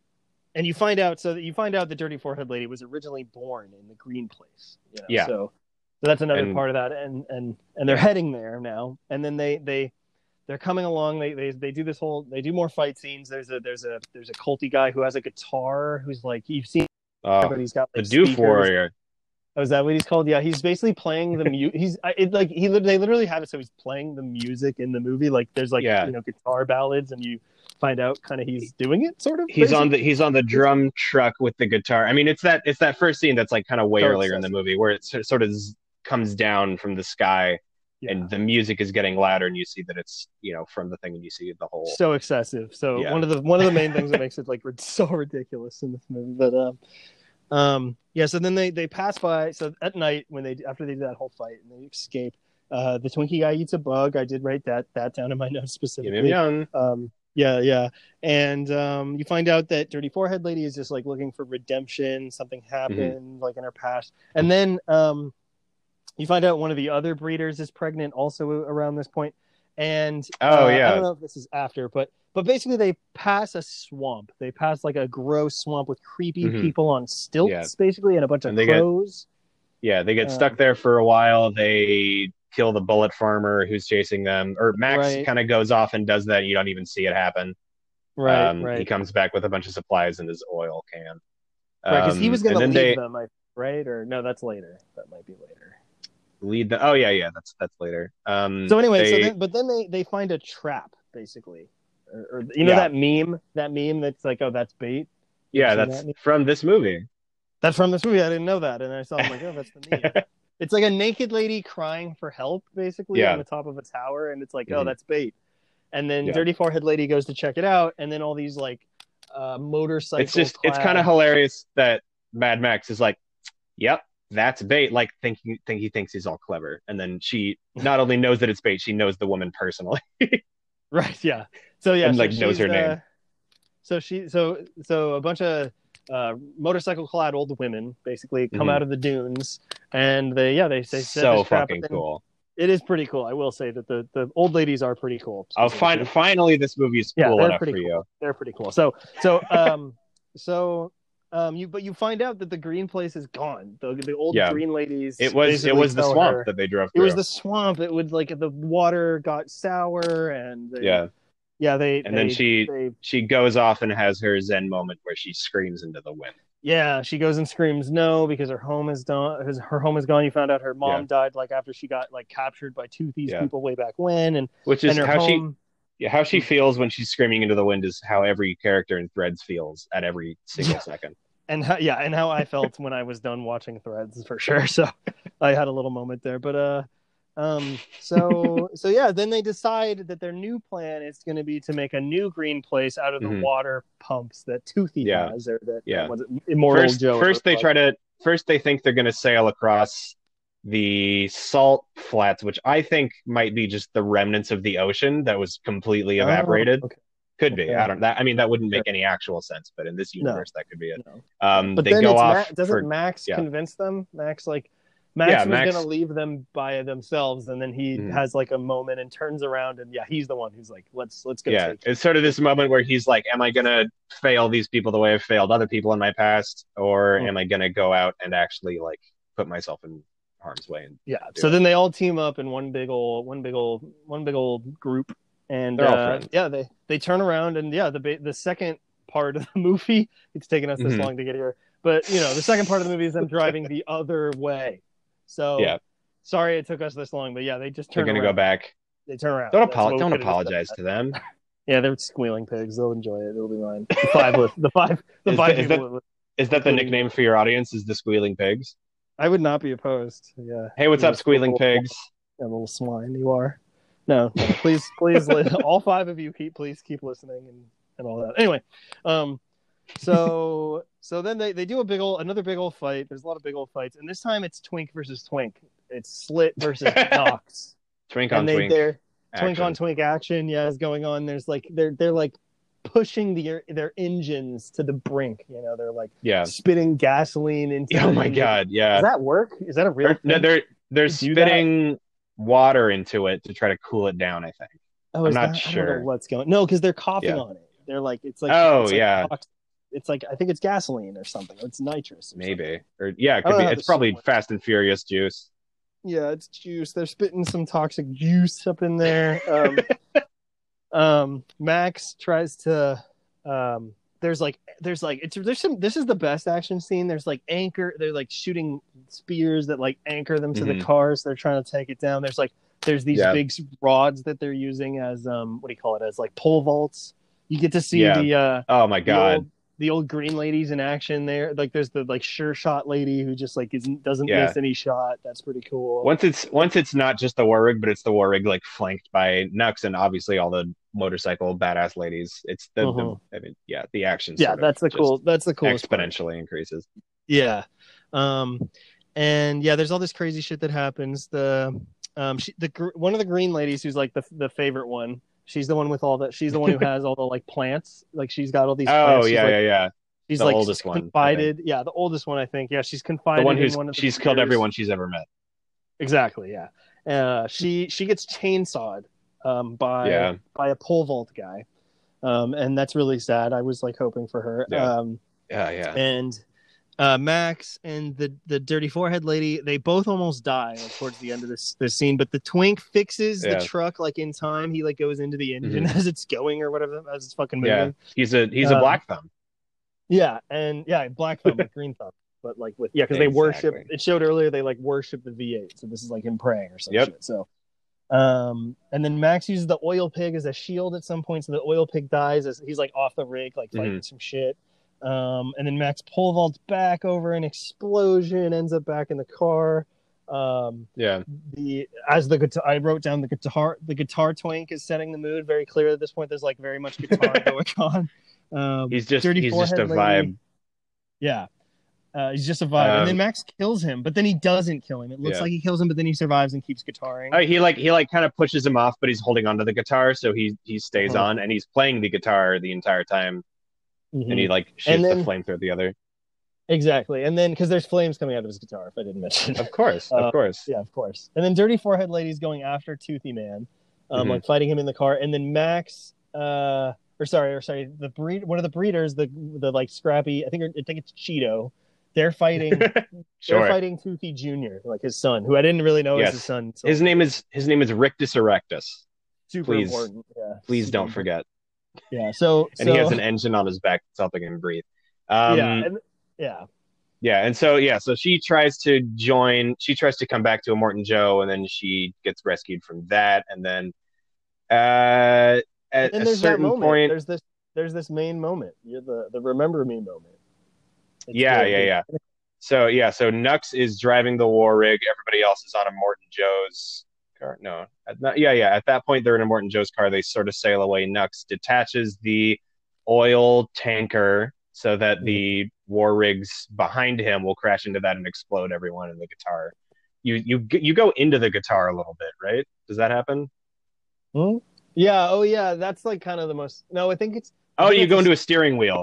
and you find out so that you find out the Dirty Forehead Lady was originally born in the Green Place. You know? Yeah. So so that's another And- part of that, and and and they're Yeah. heading there now, and then they they. They're coming along. They, they they do this whole. They do more fight scenes. There's a there's a there's a culty guy who has a guitar. Who's like you've seen, Oh, but he's got the like Doof speakers. Warrior. Oh, is that what he's called? Yeah, he's basically playing the mu. He's I- it like he lit- they literally have it so he's playing the music in the movie. Like there's like Yeah. you know guitar ballads, and you find out kind of he's doing it sort of. He's on basically. the he's on the drum truck with the guitar. I mean, it's that it's that first scene that's like kind of way So earlier in the movie where it sort sort of z- comes down from the sky, Yeah. and the music is getting louder, and you see that it's you know from the thing, and you see the whole. so excessive. So Yeah. one of the one of the main things that makes it like rid- so ridiculous in this movie. But um, um, yeah. So then they they pass by. So at night when they after they do that whole fight and they escape, uh, the Twinkie guy eats a bug. I did write that that down in my notes Yum, specifically. yum, yum. Um, yeah, yeah. And um, you find out that Dirty Forehead Lady is just like looking for redemption. Something happened like in her past, and then um. You find out one of the other breeders is pregnant also around this point. And Oh, uh, yeah. I don't know if this is after, but but basically they pass a swamp. They pass like a gross swamp with creepy Mhm. people on stilts, Yeah. basically, and a bunch of And they get- crows. Yeah, they get Um, stuck there for a while. They kill the bullet farmer who's chasing them. Or Max Right. kind of goes off and does that, and you don't even see it happen. Right, um, right. He comes back with a bunch of supplies in his oil can. Right, because he Um, was going to and leave then they them, I, right? Or no, that's later. That might be later. lead the. Oh yeah, yeah, that's that's later. Um, So anyway, so they- then, but then they they find a trap basically, or, or you know Yeah. that meme, that meme that's like, oh, that's bait. yeah, seen that's that? from this movie. That's from this movie. I didn't know that, and I saw. I'm like, oh, that's the meme. It's like a naked lady crying for help, basically, Yeah. on the top of a tower, and it's like, oh, Mhm. that's bait. And then Yeah. Dirty Forehead Lady goes to check it out, and then all these like uh, motorcycle. It's just it's clad- kind of hilarious that Mad Max is like, yep, that's bait. Like thinking think he thinks he's all clever, and then she not only knows that it's bait, she knows the woman personally. Right, yeah. So yeah, And, so like, knows she's, her name. uh, so she, so so a bunch of uh, motorcycle-clad old women basically come Mhm. out of the dunes, and they yeah they they set So this trap, fucking and then- cool. It is pretty cool. I will say that the, the old ladies are pretty cool. Oh, fin- finally, this movie is Yeah, cool they're enough for pretty you. They're pretty cool. So so um so um you but you find out that the green place is gone. The the old Yeah. green ladies. It was it basically was the tell swamp her- that they drove It through. was the swamp. It would like the water got sour and they, yeah, yeah they and then they- she they, she goes off and has her zen moment where she screams into the wind. yeah she goes and screams no because her home is done. Her, her home is gone. You found out her mom Yeah. died like after she got like captured by two these Yeah. people way back when and Which is and her how she home. yeah, how she feels when she's screaming into the wind is how every character in Threads feels at every single Yeah. second. And how, yeah, and how I felt when I was done watching Threads for sure. So I had a little moment there, but uh, um, so so yeah, then they decide that their new plan is going to be to make a new green place out of the Mhm. water pumps that Toothy Yeah. has, or that Yeah. was it Immortal First, Joe. first they try to first they think they're going to sail across the salt flats, which I think might be just the remnants of the ocean that was completely evaporated. Oh, okay. Could be. Okay. I don't. That I mean, that wouldn't make any actual sense, but in this No. universe, that could be it. No. Um, But they then go it's off Ma- doesn't for Max yeah. convince them? Max like Max Yeah, was Max- gonna leave them by themselves, and then he Mhm. has like a moment and turns around, and yeah, he's the one who's like, "Let's let's go Yeah, take." it's sort of this moment where he's like, "Am I gonna fail these people the way I've failed other people in my past, or Mm. am I gonna go out and actually like put myself in harm's way?" And Yeah. do So it? then they all team up in one big old one big old one big old group, and They're all uh, friends. yeah, they they turn around, and yeah, the ba- the second part of the movie, it's taken us this Mhm. long to get here, but you know, the second part of the movie is them driving the other way. So Yeah, sorry it took us this long, but yeah, they just they're turn gonna around. go back. They turn around. Don't That's apol- what we don't could've just done. apologize to them. Yeah, they're squealing pigs. They'll enjoy it. It'll be mine. The five, li- the five, the Is five that- is people. that- Is that the Including- nickname for your audience? Is the Squealing Pigs? I would not be opposed. Yeah. Hey, what's You up, Squealing little- Pigs? Yeah, little swine you are. No, no please, please, li- all five of you keep, please keep listening and, and all that. Anyway, um, so so then they, they do a big old another big old fight. There's a lot of big old fights, and this time it's Twink versus Twink. It's Slit versus Knox. Twink on and they, Twink. they're Twink action. on Twink action. Yeah, is going on. There's like they're they're like pushing the their engines to the brink. You know, they're like Yeah. spitting gasoline into. Oh the my engine. god. Yeah. Does that work? Is that a real? Or- no, thing? they're they're They do that? spitting water into it to try to cool it down. I think. Oh, I'm is not that, I don't sure. know what's going. No, because they're coughing Yeah. on it. They're like it's like Oh, it's like yeah. toxic. It's like I think it's gasoline or something. It's nitrous. Or Maybe. something. Or yeah, it I could don't be. know It's the probably sequence. Fast and Furious juice. Yeah, it's juice. They're spitting some toxic juice up in there. Um, um, Max tries to. Um, there's like there's like it's there's some. This is the best action scene. There's like anchor. They're like shooting spears that like anchor them to Mhm. the cars. They're trying to take it down. There's like there's these Yeah. big rods that they're using as um what do you call it as like pole vaults. You get to see Yeah. the uh Oh my the god. old, the old green ladies in action there. Like there's the like sure shot lady who just like isn't doesn't Yeah. miss any shot. That's pretty cool. Once it's once it's not just the war rig, but it's the war rig like flanked by Nux and obviously all the motorcycle badass ladies. It's the, Mhm. the I mean, yeah, the action. Yeah, sort of that's the just cool. That's the coolest part. Exponentially increases. Yeah, um, and yeah, there's all this crazy shit that happens. The um, she, the gr- one of the green ladies who's like the the favorite one. She's the one with all the. She's the one who has all the like plants. Like she's got all these. Oh plants. She's yeah, like, yeah, yeah. She's The like oldest one, I confided. Yeah, the oldest one, I think. Yeah, she's confided The one in who's one of the she's killed breeders. everyone she's ever met. Exactly. Yeah. Uh, she she gets chainsawed um, by Yeah. by a pole vault guy, um, and that's really sad. I was like hoping for her. Yeah. Um, Yeah, yeah. and uh, Max and the the dirty forehead lady, they both almost die like, towards the end of this this scene. But the Twink fixes Yeah. the truck like in time. He like goes into the engine Mhm. as it's going or whatever as it's fucking moving. Yeah. He's a he's a Um, black thumb. Yeah, and yeah, black thumb with green thumb, but like with yeah, because they worship. Exactly. It showed earlier they like worship the V eight, so this is like him praying or some Yep. shit. So, um, and then Max uses the oil pig as a shield at some point, so the oil pig dies as he's like off the rig, like fighting Mhm. some shit. Um, and then Max pole vaults back over an explosion, ends up back in the car. Um, Yeah. the as the guitar, I wrote down the guitar. The guitar Twink is setting the mood very clear at this point. There's like very much guitar going on. Um, He's just Dirty he's just a Forehead Lady- vibe. yeah. Uh, he's just a vibe. Um, and then Max kills him, but then he doesn't kill him. It looks Yeah. like he kills him, but then he survives and keeps guitaring. Oh, he like he like kind of pushes him off, but he's holding onto the guitar, so he he stays Mhm. on and he's playing the guitar the entire time, Mhm. and he like shoots And then- the flamethrower the other. Exactly. And then, because there's flames coming out of his guitar, if I didn't mention it. Of course, Uh, of course. Yeah, of course. And then Dirty Forehead Lady's going after Toothy Man, um, Mhm. like fighting him in the car. And then Max, uh, or sorry, or sorry, the breed, one of the breeders, the the like scrappy, I think I think it's Cheeto. They're fighting. Sure. They're fighting Toothy Junior, like his son, who I didn't really know Yes. was his son. So His name is his name is Rictus Erectus. super please- important. Yeah, Please super don't important. forget. Yeah. So And so, he has an engine on his back that's helping him breathe. Um, yeah, and, yeah. Yeah, and so yeah, so she tries to join. She tries to come back to a Morton Joe, and then she gets rescued from that, and then uh, at And a there's that certain moment. point, There's this. There's this main moment. You're the the remember me moment. It's yeah, good. yeah, yeah. So yeah, so Nux is driving the war rig. Everybody else is on a Morton Joe's car. No, at not, yeah, yeah. At that point, they're in a Morton Joe's car. They sort of sail away. Nux detaches the oil tanker so that the war rigs behind him will crash into that and explode everyone in the guitar. You you you go into the guitar a little bit, right? Does that happen? Hmm? Yeah. Oh, yeah. That's like kind of the most. No, I think it's. I Oh, think you it's go a- into a steering wheel.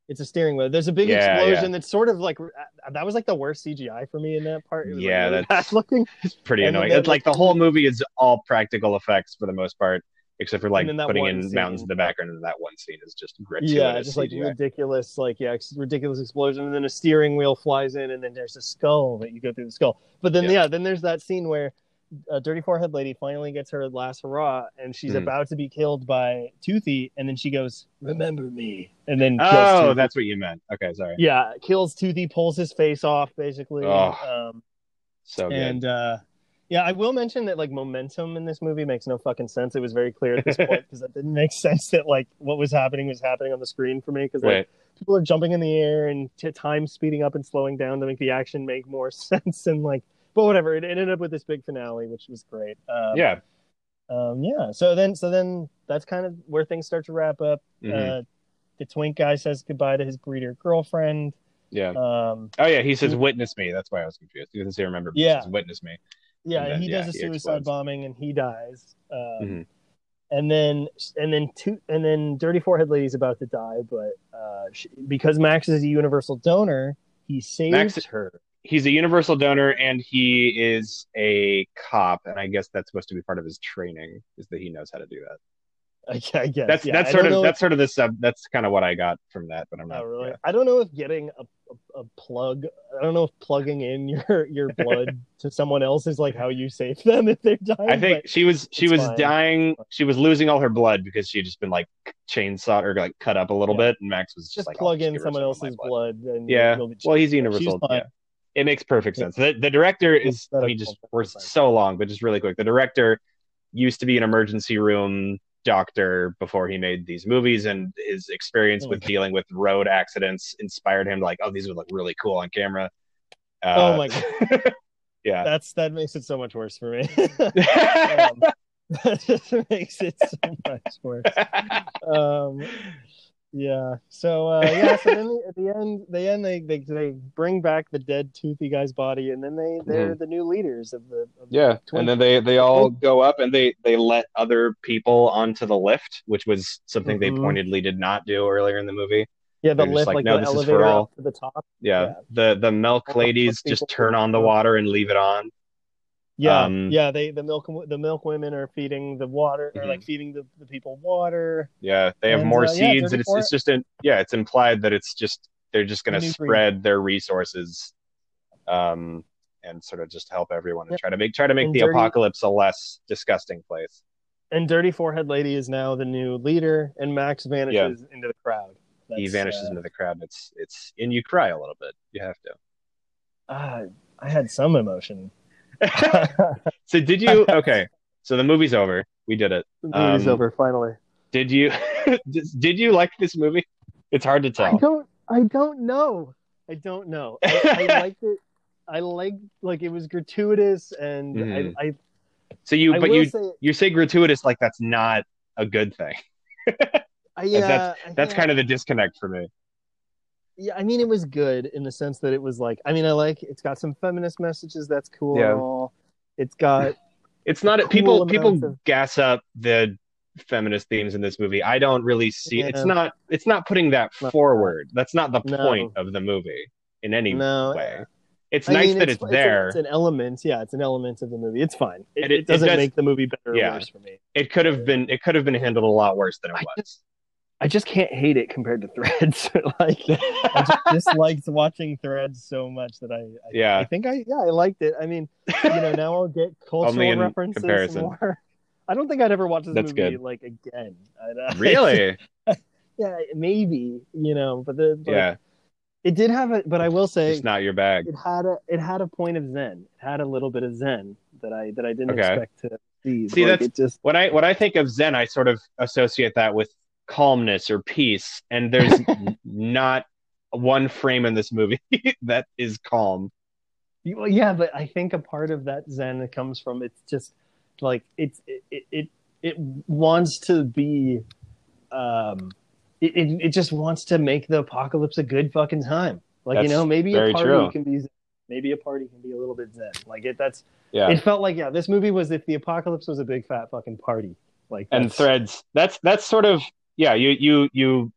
It's a steering wheel. There's a big Yeah, explosion yeah. that's sort of like that was like the worst C G I for me in that part. It was Yeah, like really that's bad looking. it's pretty And then annoying. that, It's like the whole movie is all practical effects for the most part, except for like then that putting one in scene. mountains in the background, and that one scene is just gratuitous Yeah, just like C G I. ridiculous, like yeah, ridiculous explosion, and then a steering wheel flies in, and then there's a skull that you go through the skull. But then Yeah. yeah, then there's that scene where a dirty forehead lady finally gets her last hurrah, and she's Mhm. about to be killed by Toothy, and then she goes, "Remember me," and then kills Oh, Toothy. that's what you meant. Okay, sorry. Yeah, kills Toothy, pulls his face off, basically. Oh, um, so good. and uh, yeah, I will mention that like momentum in this movie makes no fucking sense. It was very clear at this point because it didn't make sense that like what was happening was happening on the screen for me because like Right. people are jumping in the air and t- time speeding up and slowing down to make the action make more sense and like. But whatever, it ended up with this big finale, which was great. Um, Yeah. Um, yeah. So then, so then that's kind of where things start to wrap up. Mhm. Uh, the twink guy says goodbye to his breeder girlfriend. Yeah. Um, Oh yeah, he says he- "witness me." That's why I was confused. He doesn't say "remember me." Yeah. He says "witness me." yeah, And and then, he yeah, does a he suicide explodes. bombing and he dies. Um, Mhm. And then, and then, two, and then, Dirty Forehead Lady's about to die, but uh, she, because Max is a universal donor, he saves Max- her. He's a universal donor, and he is a cop, and I guess that's supposed to be part of his training, is that he knows how to do that. I, I guess That's yeah, that's I sort don't of know that's sort of the sub. That's kind of what I got from that, but I'm if- not. oh, really? Yeah. I don't know if getting a, a, a plug. I don't know if plugging in your your blood to someone else is like how you save them if they're dying. I think but she was she it's was fine. dying. She was losing all her blood because she had just been like chainsawed or like cut up a little Yeah. bit, and Max was just, just like, plug I'll just in give her someone some of my else's blood. and Yeah. you'll be Well, he's she's universal. fine. Yeah. It makes perfect Yeah. sense. The, the director is. That's Let me just. medical, We're that's fine. so long, but just really quick. The director used to be an emergency room doctor before he made these movies, and his experience Oh with my dealing with road accidents inspired him to like, oh, these would look really cool on camera. Uh, Oh my god, yeah. that's that makes it so much worse for me. um, that just makes it so much worse. Um, yeah. So uh, yeah. So then at the end, the end, they, they they bring back the dead Toothy guy's body, and then they they're the new leaders of the. Of Yeah, the twin- and then they they all go up and they they let other people onto the lift, which was something Mhm. they pointedly did not do earlier in the movie. yeah, the they're just lift like, like, no, the this is for elevator all. up to the top. Yeah, Yeah. the the milk All the ladies people just turn go on the up. water and leave it on. Yeah, Um, yeah. They the milk the milk women are feeding the water or Mhm. like feeding the, the people water. Yeah, they have And, more uh, yeah, seeds, Dirty and it's Four- it's just in, yeah, it's implied that it's just they're just going to New breed. spread their resources, um, and sort of just help everyone and Yep. try to make try to make And the Dirty- apocalypse a less disgusting place. And Dirty Forehead Lady is now the new leader, and Max vanishes into the crowd. he That's, vanishes uh, into the crowd. It's it's and you cry a little bit. You have to. ah, I had some emotion. So did you? Okay, so the movie's over. We did it. The movie's Um, over finally. Did you? Did you like this movie? It's hard to I tell. don't. I don't know. I don't know. I, I liked it. I liked like it was gratuitous, and Mhm. I. I, So you, I but will you, say, you say gratuitous like that's not a good thing. I, yeah, that's I that's think- kind of the disconnect for me. Yeah, I mean, it was good in the sense that it was like. I mean, I like it's got some feminist messages. That's cool Yeah. and all. It's got. It's not Cool people. amounts People of- gas up the feminist themes in this movie. I don't really see. Yeah. It's not. It's not putting that Not forward. That's not the No. point of the movie in any No, way. It's I nice mean, that it's, a- there. It's, an element. Yeah, it's an element of the movie. It's fine. It, And it- it doesn't it does- make the movie better or Yeah. worse for me. It could have been. It could have been handled a lot worse than it I was. I just can't hate it compared to Threads. like I just disliked watching Threads so much that I, I Yeah. I think I yeah I liked it. I mean, you know, now I'll get cultural Only in references comparison. more. I don't think I'd ever watch this That's movie good. like again. I'd, uh, Really? yeah, maybe, you know, but the but Yeah. it did have a but I will say It's not your bag. it had a it had a point of zen. It had a little bit of zen that I that I didn't Okay. expect to see. See, like, that's- it just When I when I think of Zen, I sort of associate that with calmness or peace, and there's n- not one frame in this movie that is calm. well, yeah, but I think a part of that zen comes from it's just like it's it it it, it wants to be um it, it it just wants to make the apocalypse a good fucking time. Like, you That's know, maybe very a party true. can be zen. Maybe a party can be a little bit zen. Like it that's Yeah. it felt like yeah, this movie was if the apocalypse was a big fat fucking party. Like And that's- Threads. That's that's sort of yeah. You you you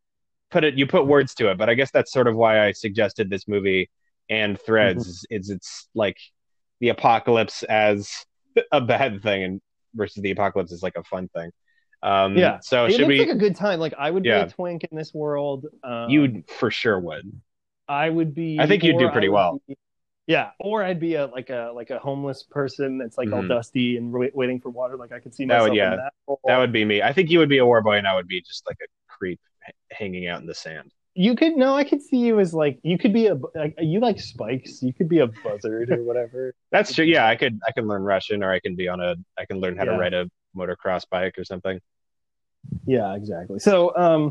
put it you put words to it, but I guess that's sort of why I suggested this movie and Threads. Mhm. Is, is it's like the apocalypse as a bad thing and versus the apocalypse is like a fun thing. Um, Yeah. So It should looks we? like a good time. Like I would be Yeah. a twink in this world. Um, You for sure would. I would be. I think you'd do or I pretty would well. be- yeah, or I'd be a like a like a homeless person that's like all Mhm. dusty and wait, waiting for water. Like I could see That myself would- yeah. in that. role. That would be me. I think you would be a war boy, and I would be just like a creep h- hanging out in the sand. You could no, I could see you as like you could be a like you like spikes. You could be a buzzard or whatever. That's true. Yeah, I could I can learn Russian, or I can be on a I can learn how Yeah. to ride a motocross bike or something. Yeah, exactly. So um,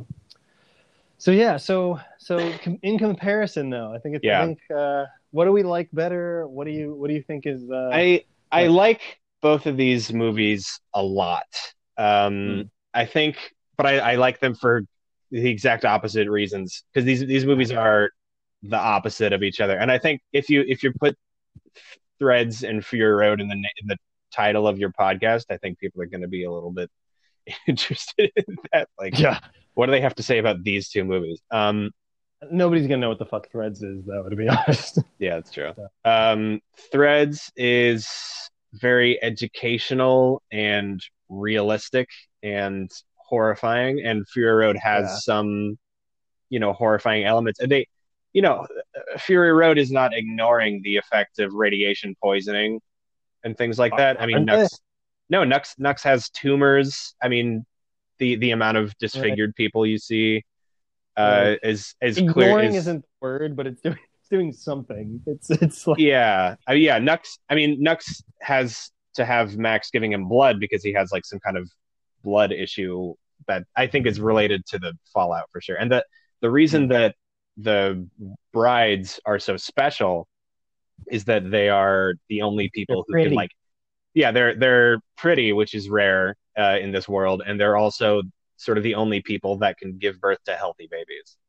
so yeah, so so com- in comparison though, I think it's Yeah. I think uh, what do we like better? What do you what do you think is uh, I I Yeah. like both of these movies a lot. Um, Mm. I think, but I, I like them for the exact opposite reasons because these these movies are the opposite of each other. And I think if you if you put Threads and Fury Road in the na- in the title of your podcast, I think people are going to be a little bit interested in that. Like, yeah. what do they have to say about these two movies? Um, Nobody's gonna know what the fuck Threads is though, to be honest. Yeah, that's true. Um, Threads is very educational and realistic and horrifying, and Fury Road has Yeah. some, you know, horrifying elements. And they, you know, Fury Road is not ignoring the effect of radiation poisoning and things like that. I mean, Aren't they? Nux, no, Nux, Nux has tumors. I mean, the the amount of disfigured people you see uh, is is clear. Ignoring Is, isn't the word, but it's doing it's doing something. It's it's like Yeah, I mean, yeah. Nux. I mean, Nux has to have Max giving him blood because he has like some kind of blood issue that I think is related to the fallout for sure. And the the reason that the brides are so special is that they are the only people They're who can pretty. like, yeah, they're they're pretty, which is rare uh, in this world, and they're also sort of the only people that can give birth to healthy babies.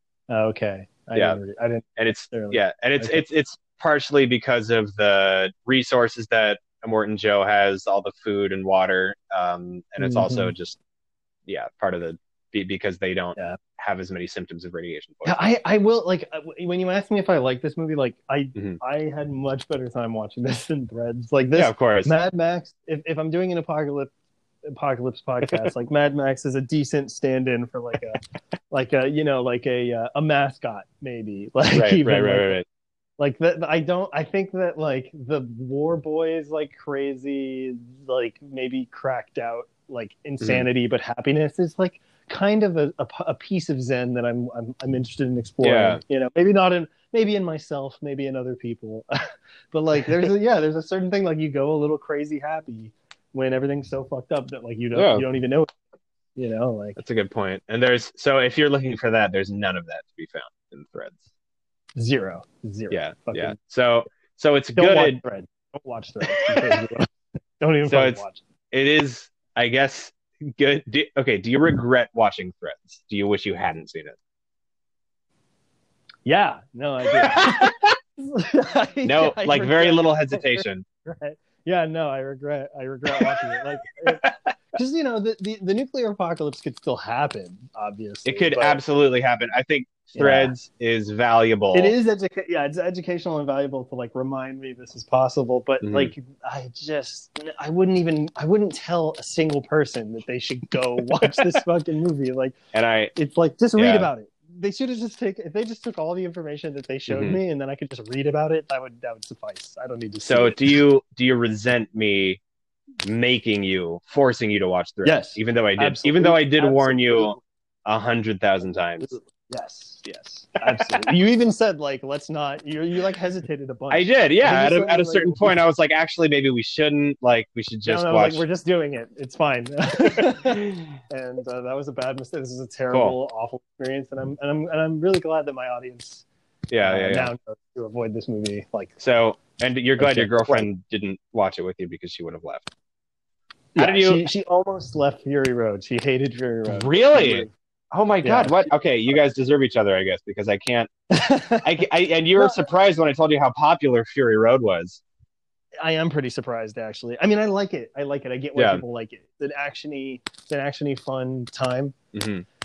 okay. I Yeah. didn't, re- I didn't. And it's Fairly. yeah, and it's Okay. it's it's partially because of the resources that Immortan Joe has, all the food and water, um, and it's Mhm. also just yeah, part of the be- because they don't Yeah. have as many symptoms of radiation Yeah, poisoning. I, I will like uh, when you asked me if I like this movie, like I Mhm. I had much better time watching this than Threads. Like this Yeah, of course. Mad Max. If, if I'm doing an apocalypse apocalypse podcast, like Mad Max is a decent stand-in for like a like a you know like a uh, a mascot maybe like right, even right, right, like, right, right. like that. I don't. I think that like the War Boys like crazy like maybe cracked out like insanity, but happiness is like kind of a, a, a piece of Zen that I'm I'm I'm interested in exploring. Yeah. You know, maybe not in maybe in myself, maybe in other people, but like there's a, yeah, there's a certain thing like you go a little crazy happy when everything's so fucked up that like you don't Yeah. you don't even know it. You know, like That's a good point. And there's so if you're looking for that, there's none of that to be found in Threads. zero zero. Yeah, Fucking- yeah. So so it's Don't good. watch It, Threads. Don't watch Threads. because you don't- don't even So fucking it's- watch. it is, I guess, good. Do, okay, do you regret watching Threads? Do you wish you hadn't seen it? Yeah, no, I do. No, I like very regret- little hesitation. Right. Yeah, no, I regret. I regret watching it. Like, because you know, the, the the nuclear apocalypse could still happen. Obviously, It could but absolutely happen. I think Threads is valuable. It is educa- Yeah, it's educational and valuable to like remind me this is possible. But Mhm. like, I just, I wouldn't even, I wouldn't tell a single person that they should go watch this fucking movie. Like, And I, it's like just read Yeah. about it. They should have just taken if they just took all the information that they showed Mhm. me and then I could just read about it. That would that would suffice. I don't need to. See so it. do you do you resent me making you, forcing you to watch Threads? Yes. Even though I did, Absolutely. even though I did warn you Absolutely. a hundred thousand times. Yes, yes, absolutely. You even said like, let's not. You you like hesitated a bunch. I did, yeah. I At just a, at a like- certain point, I was like, actually, maybe we shouldn't. Like, we should just no, no, watch. like, we're just doing it. It's fine. and uh, that was a bad mistake. This is a terrible, awful experience, and I'm and I'm and I'm really glad that my audience yeah, uh, yeah, yeah. now knows to avoid this movie. Like, So, and you're glad Okay. your girlfriend didn't watch it with you because she would have left. How yeah, did you? She, she almost left Fury Road. She hated Fury Road. Really? Oh my God! Yeah. What? Okay, you guys deserve each other, I guess, because I can't. I, I and you were Well- surprised when I told you how popular Fury Road was. I am pretty surprised, actually. I mean, I like it. I like it. I get why Yeah. people like it. It's an actiony, it's an actiony, fun time. Mm-hmm.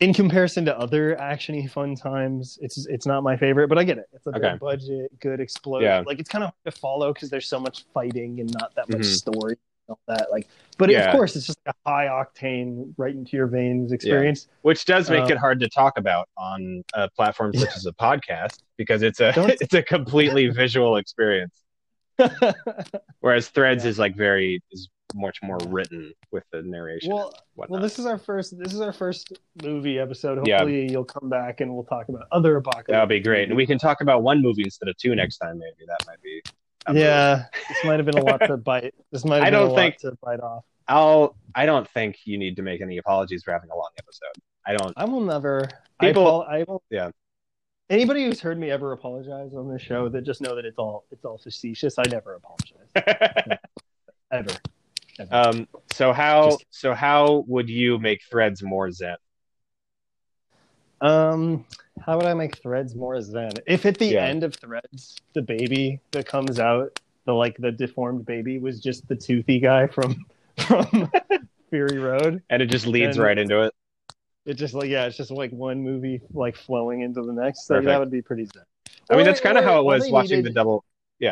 in comparison to other actiony fun times, it's it's not my favorite, but I get it. It's a Okay. big budget, good explosion. Yeah. Like it's kind of hard to follow because there's so much fighting and not that much Mhm. story and all that. Like, but Yeah. of course, it's just a high octane, right into your veins experience. Which does make Um, it hard to talk about on a platform such as a podcast because it's a Don't- it's a completely visual experience. Whereas Threads Yeah. is like very is much more written with the narration. Well, and whatnot. well, this is our first. This is our first movie episode. Yeah. Hopefully, you'll come back and we'll talk about other apocalypse. That'll be great, and we can talk about one movie instead of two next time. Maybe that might be. a move. Yeah, this might have been a lot to bite. This might have I been don't a think- lot to bite off. I'll. I don't think you need to make any apologies for having a long episode. I don't. I will never. People- I, apo- I will. Yeah. Anybody who's heard me ever apologize on this show, that just know that it's all it's all facetious. I never apologize ever. ever. um. So how? Just- So how would you make Threads more zen? Um, how would I make Threads more zen? If at the Yeah. end of Threads, the baby that comes out, the like the deformed baby, was just the toothy guy from from Fury Road. And it just leads And- right into it. It just like yeah, it's just like one movie like flowing into the next. So Perfect. that would be pretty zen. I mean, Or- that's kind of or how it all was they watching needed- the double.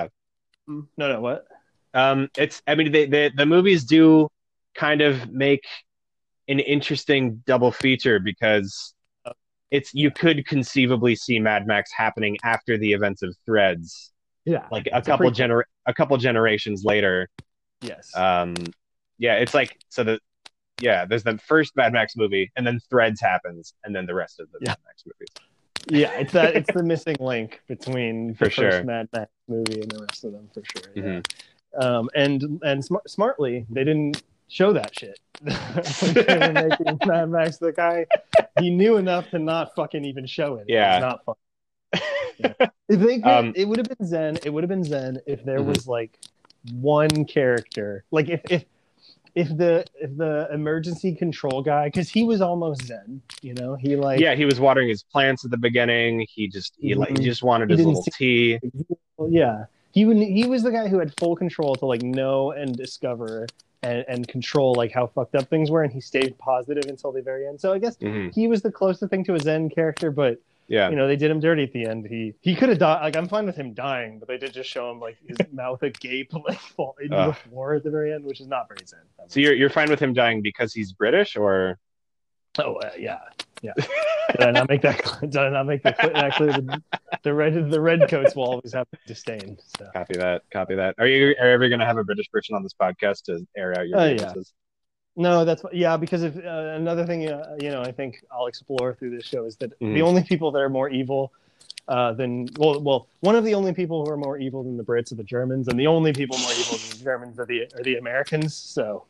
No, no, what? Um, it's. I mean, they, they, the movies do kind of make an interesting double feature because it's you could conceivably see Mad Max happening after the events of Threads, Yeah, like a It's a couple prequel. gener a couple generations later. yes. Um, yeah, it's like so the yeah. There's the first Mad Max movie, and then Threads happens, and then the rest of the Yeah. Mad Max movies. Yeah, it's that it's the missing link between For the sure. first Mad Max movie and the rest of them for sure. Yeah. Mhm. Um, and and sm- smartly, they didn't show that shit when they were making Mad Max. The guy, he knew enough to not fucking even show it. Yeah. It's not fun. Yeah. If they could, Um, it would have been zen. It would have been zen if there Mhm. was like one character, like if if if the if the emergency control guy, because he was almost zen, you know, he like Yeah, he was watering his plants at the beginning. He just he like he Mhm. just wanted He his didn't little see- tea. Well, yeah, he would. He was the guy who had full control to like know and discover and, and control like how fucked up things were, and he stayed positive until the very end. So I guess Mhm. he was the closest thing to a Zen character, but Yeah. you know they did him dirty at the end. He he could have died. Like I'm fine with him dying, but they did just show him like his mouth agape, like fall into Ugh. the floor at the very end, which is not very Zen. So you're you're fine with him dying because he's British, or Oh uh, yeah, yeah. Did I not make that? Did I not make that? Clear? Actually, the, the red the red coats will always have disdain. So. copy that? Copy that. Are you are you ever going to have a British person on this podcast to air out your Oh, yeah. grievances? No, that's yeah. Because if uh, another thing, uh, you know, I think I'll explore through this show is that Mhm. the only people that are more evil uh, than well, well, one of the only people who are more evil than the Brits are the Germans, and the only people more evil than the Germans are the are the Americans. So,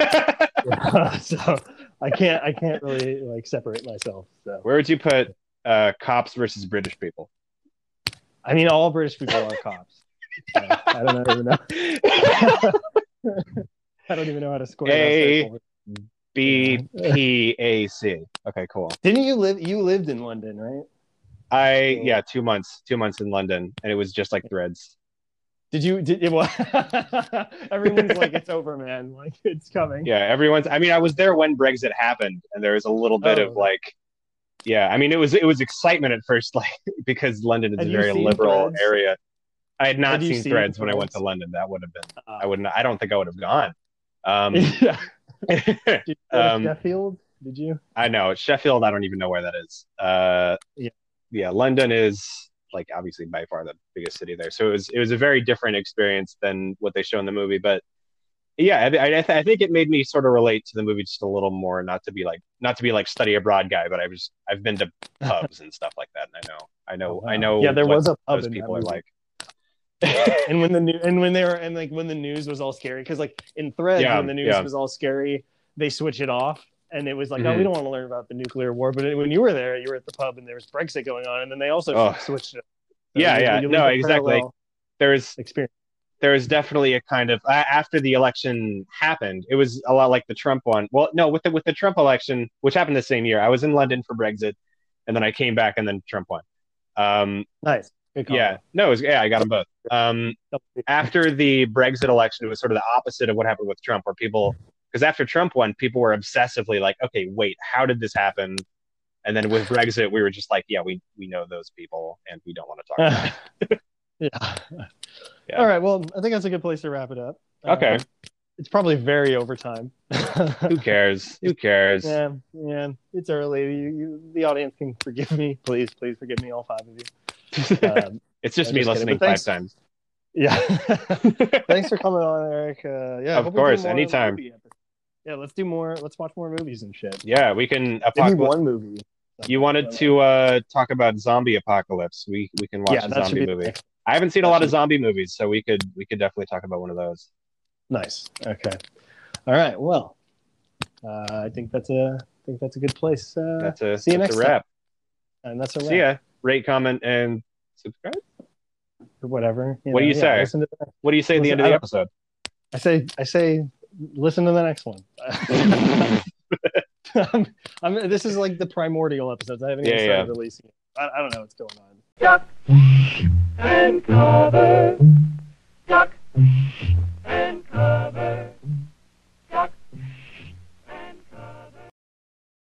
so I can't I can't really like separate myself. So Where would you put uh, cops versus British people? I mean, all British people are cops. So, I don't even know. I don't even know how to score A- that circle. B P A C. Okay, cool. Didn't you live? You lived in London, right? I yeah, two months, two months in London, and it was just like Threads. Did you? Did it? Well, everyone's like, "It's over, man! Like it's coming." Yeah, everyone's. I mean, I was there when Brexit happened, and there was a little bit Oh. of like, yeah. I mean, it was it was excitement at first, like because London is Had a you very seen liberal Threads? area. I had not Had you seen seen Threads when I went Threads? to London. That would have been. Uh, I wouldn't. I don't think I would have gone. Um, yeah. Did you go to um, Sheffield? Did you? I know Sheffield. I don't even know where that is. Uh, Yeah. yeah. London is like obviously by far the biggest city there, so it was it was a very different experience than what they show in the movie. But yeah, I, I, th- I think it made me sort of relate to the movie just a little more. Not to be like not to be like study abroad guy, but I was I've been to pubs and stuff like that, and I know I know Oh, wow. I know. Yeah, there what was a pub those in that people are movie. like. And when the new and when they were and like when the news was all scary, because like in Threads Yeah, when the news yeah. was all scary, they switch it off. And it was like, oh, Mhm. we don't want to learn about the nuclear war. But when you were there, you were at the pub and there was Brexit going on. And then they also Oh. switched it. Yeah, you- yeah. you No, leave a exactly. parallel There's Experience. there was definitely a kind of uh, after the election happened, it was a lot like the Trump one. Well, no, with the with the Trump election, which happened the same year, I was in London for Brexit, and then I came back, and then Trump won. Um, Nice. Good call. yeah, no, it was yeah, I got them both. Um, after the Brexit election, it was sort of the opposite of what happened with Trump, where people because after Trump won, people were obsessively like, okay, wait, how did this happen? And then with Brexit, we were just like, yeah, we we know those people, and we don't want to talk about it. yeah. Yeah. All right. Well, I think that's a good place to wrap it up. Okay. Uh, it's probably very overtime. Who cares? Who cares? Yeah, yeah. It's early. You, you, the audience can forgive me. Please, please forgive me, all five of you. Um, It's just I'm me just kidding, listening but five thanks. times. Yeah. Thanks for coming on, Eric. Uh, yeah. I Of hope we do course, more anytime. movie episodes. Yeah, let's do more. Let's watch more movies and shit. Yeah, we can. Give me Apocalypse. one movie. You wanted to uh, talk about zombie apocalypse? We we can watch Yeah, a that should zombie be the movie. next- I haven't seen a that lot should of zombie movies, so we could we could definitely talk about one of those. Nice. Okay. All right. Well, uh, I think that's a I think that's a good place. Uh, That's a see you that's next a wrap. time. And that's a wrap. See ya. Rate, comment, and subscribe. Or whatever. What do you yeah, say? listen to the, What do you say at the Listen, end of the I episode? I say I say listen to the next one. I'm, I'm, this is like the primordial episodes. I haven't even Yeah, started yeah. releasing it. I, I don't know what's going on. Duck and cover. Duck